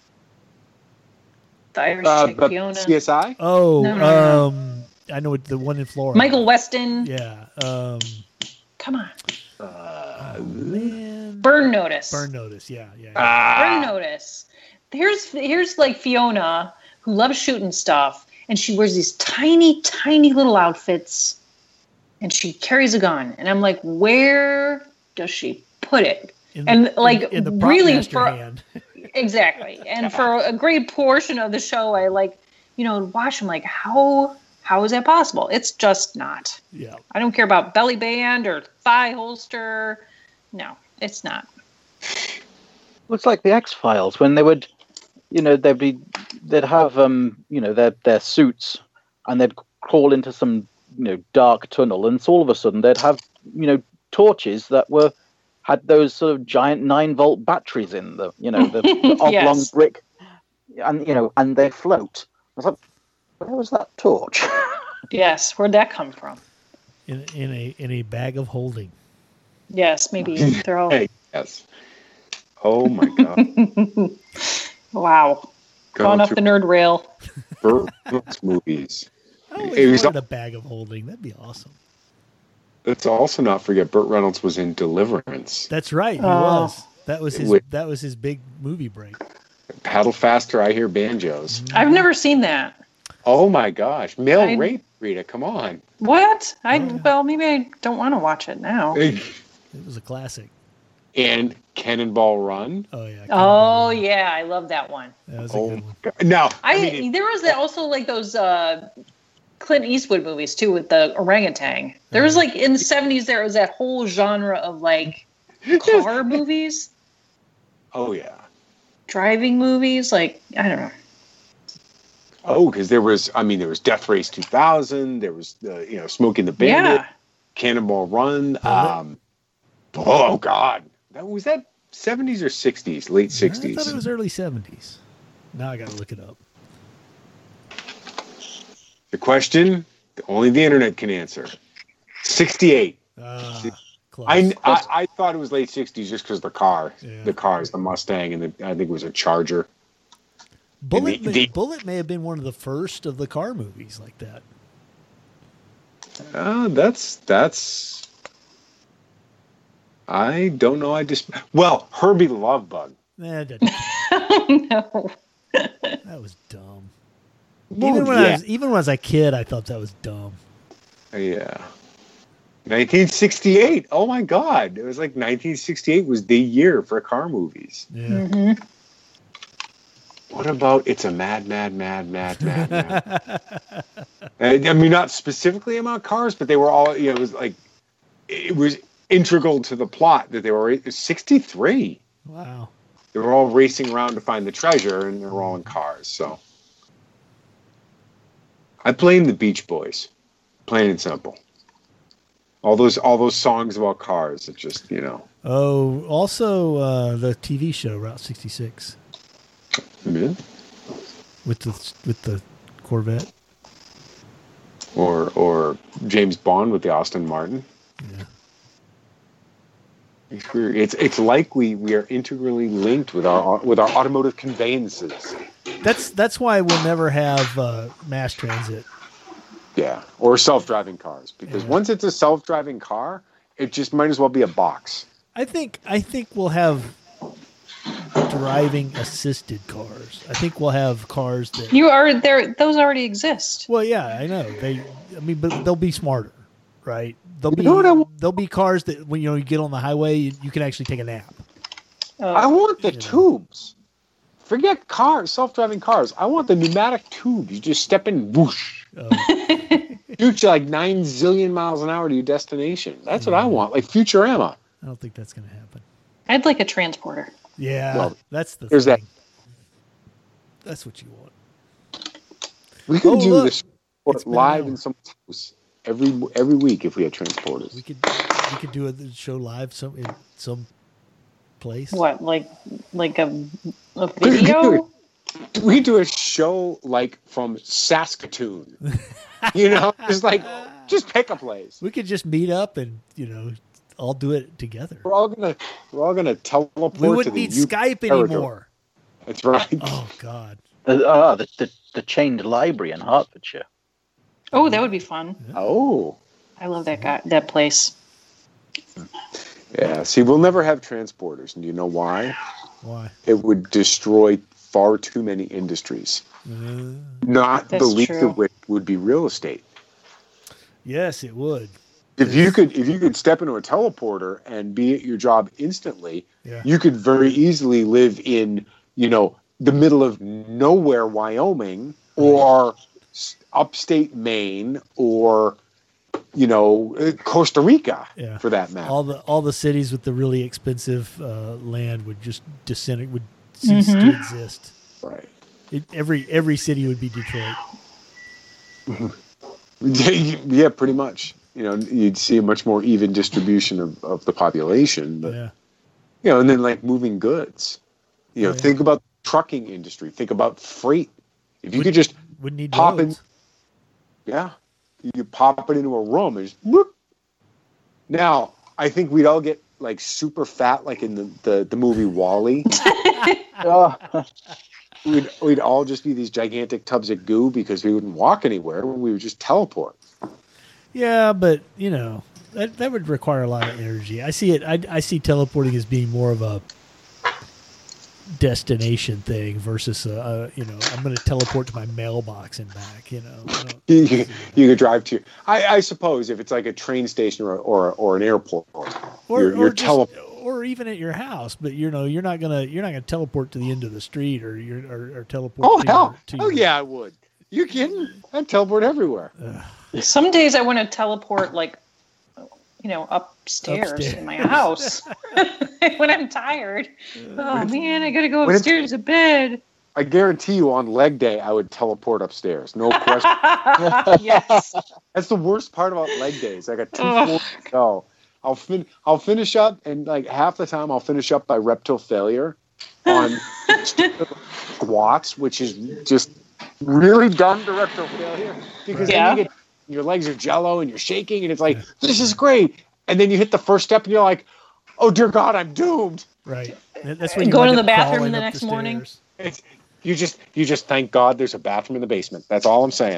The Irish Uh, chick, but Fiona. C S I? Oh, No, no, no. um, I know it, the one in Florida. Michael Weston. Yeah. Um, Come on. oh, man. Burn Notice. Burn notice. Yeah. Yeah. yeah. Ah. Burn Notice. Here's here's like Fiona, who loves shooting stuff, and she wears these tiny, tiny little outfits, and she carries a gun. And I'm like, where does she put it? In and, like, in, in the prop really master for- hand. Exactly. And for a great portion of the show, I like, you know, watch. I'm like, how how is that possible? It's just not. Yeah. I don't care about belly band or thigh holster. No, it's not. Looks like the X Files when they would, you know, they'd be, they'd have, um, you know, their their suits, and they'd crawl into some, you know, dark tunnel, and so all of a sudden they'd have, you know, torches that were had those sort of giant nine volt batteries in the, you know, the, the oblong Yes. brick, and you know, and they float. I was like, where was that torch? Yes, where'd that come from? In in a in a bag of holding. Yes, maybe they're all. Hey, yes. Oh my God. Wow, gone Going off through the nerd rail. Burt Reynolds movies. I always It was wanted a bag of holding. That'd be awesome. Let's also not forget Burt Reynolds was in Deliverance. That's right. He Oh. was. That was his. Wait. That was his big movie break. Paddle Faster, I Hear Banjos. I've never seen that. Oh my gosh. Male I- rape, Rita, come on. What? I Oh, yeah. well, maybe I don't want to watch it now. It was a classic. And Cannonball Run. Oh yeah. Oh yeah, I love that one. That was a Oh, good one. God. No. I, I mean, there was also like those uh, Clint Eastwood movies too with the orangutan. There was like in the seventies there was that whole genre of like car movies, Oh yeah. driving movies. Like I don't know. Oh, because there was, I mean, there was Death Race two thousand. There was, uh, you know, Smoking the Bandit, Yeah. Cannonball Run. Um, oh God, that was that seventies or sixties? Late I thought sixties. it was early seventies. Now I got to look it up. The question, only the internet can answer. sixty-eight. Uh, close. I, I I thought it was late sixties just because the car, Yeah. the cars, the Mustang, and the, I think it was a Charger. Bullet, the- may, the- Bullet may have been one of the first of the car movies like that. Uh, that's that's. I don't know. I just well, Herbie the Love Bug. Eh, it doesn't- Oh no. that was dumb. Well, even when I yeah. was even when I was a kid, I thought that was dumb. Yeah. nineteen sixty-eight. Oh my God! It was like nineteen sixty-eight was the year for car movies. Yeah. Mm-hmm. What about It's a Mad, Mad, Mad, Mad, Mad, Mad? I I mean, not specifically about cars, but they were all. You know, it was like it was integral to the plot that they were it was sixty-three. Wow. They were all racing around to find the treasure, and they were all in cars. So I blame the Beach Boys, plain and simple. All those all those songs about cars. It just you know. Oh, also uh, the T V show Route sixty-six Yeah. with the with the Corvette. Or or James Bond with the Aston Martin. Yeah. It's weird. It's it's like we, we are integrally linked with our with our automotive conveyances. That's that's why we'll never have uh, mass transit. Yeah, or self-driving cars because Yeah. once it's a self-driving car, it just might as well be a box. I think I think we'll have driving assisted cars. I think we'll have cars that. You are there. Those already exist. Well, yeah, I know they. I mean, but they'll be smarter, right? They'll You be know what I w- they'll be cars that when you know you get on the highway, you, you can actually take a nap. Oh. I want the You know. tubes. Forget cars, self-driving cars. I want the pneumatic tube. You just step in, whoosh, Uh, shoot you like nine zillion miles an hour to your destination. That's what I want, like Futurama. I don't think that's going to happen. I'd like a transporter. Yeah, Well, that's the there's thing. that. That's what you want. We could Oh, do look. this It's been an live hour. in someone's house every every week if we had transporters. We could we could do a show live some in some place. What, like, like a, a We could do video? it. We do a show like from Saskatoon. You know, just like just pick a place. We could just meet up and you know all do it together. We're all gonna we're all gonna teleport We to wouldn't the need U- Skype territory. anymore. That's right. Oh God. Uh, ah, the, the, the chained library in Hertfordshire. Oh, that would be fun. Oh. I love that guy, that place. Yeah. See, we'll never have transporters, and do you know why? Why? It would destroy far too many industries. Uh, Not That's the least true. of which would be real estate. yes, it would. If you could if you could step into a teleporter and be at your job instantly, Yeah. you could very easily live in, you know, the middle of nowhere, Wyoming, or s- upstate Maine, or you know, uh, Costa Rica, Yeah. for that matter. All the all the cities with the really expensive uh, land would just disintegrate, would cease to Mhm. exist. Right. It, every every city would be Detroit. Yeah, pretty much. You know, you'd see a much more even distribution of, of the population, but Yeah. you know, and then like moving goods. You know, Oh, yeah. think about the trucking industry. Think about freight. If you Would- could just Wouldn't need Pop in- roads. Yeah. You could pop it into a room and just whoop. Now, I think we'd all get like super fat like in the, the, the movie Wall-E. Oh, we'd, we'd all just be these gigantic tubs of goo because we wouldn't walk anywhere. We would just teleport. Yeah, but you know that that would require a lot of energy. I see it. I, I see teleporting as being more of a destination thing versus a, a you know I'm going to teleport to my mailbox and back. You know, I don't- You, you, you could drive to. I, I suppose if it's like a train station or or, or an airport, or you're, or, you're just- tele. or even at your house. But you know, you're not gonna you're not gonna teleport to the end of the street or you're or, or teleport. Oh to hell! your, to Oh your- yeah, I would. You kidding? I teleport everywhere. Some days I want to teleport, like, you know, upstairs, Upstairs. in my house when I'm tired. Oh man, I gotta go When it's- upstairs to bed. I guarantee you, on leg day, I would teleport upstairs. No question. Yes. That's the worst part about leg days. I got two Ugh. floors to go. I'll fin- I'll finish up, and like half the time, I'll finish up by reptile failure on squats, which is just really done to reptile failure because Yeah. then you get your legs are jello and you're shaking, and it's like this is great, and then you hit the first step, and you're like, oh dear God, I'm doomed. Right. That's when you Going wind to up the bathroom crawling the up next morning. stairs. It's, you just you just thank God there's a bathroom in the basement. That's all I'm saying.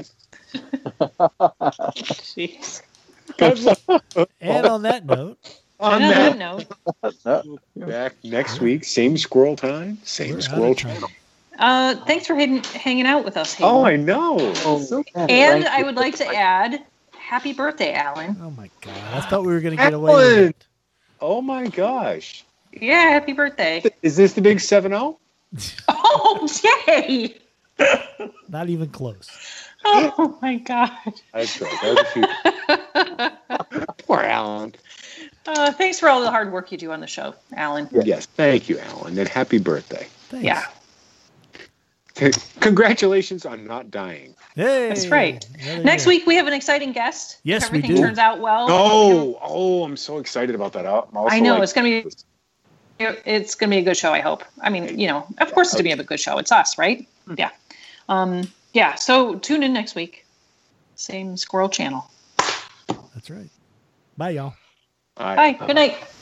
Jeez. And on that note, On And on that, that note, back next week, same squirrel time, same we're out squirrel of time. channel. uh, thanks for hang- hanging out with us, Hayden. Oh, I know. Oh, and thank I you. would like to add, happy birthday, Alan. Oh my God! I thought we were gonna get away with Alan! it. Oh my gosh. Yeah, happy birthday. Is this the big seven oh? Oh, Jay. Not even close. Oh my God. That's right. That was a few. Poor Alan. Uh, thanks for all the hard work you do on the show, Alan. Yes, thank you, Alan, and happy birthday. Thanks. Yeah. Congratulations on not dying. Hey, That's right. another Next year. week we have an exciting guest. Yes, if we everything do. turns out well. Oh, oh, I'm so excited about that. I'm also I know like- it's gonna be. It's gonna be a good show. I hope. I mean, you know, of course it's gonna be a good show. It's us, right? Yeah. Um. Yeah. So tune in next week. Same Squirrel Channel. That's right. Bye, y'all. All Bye. right. Good night.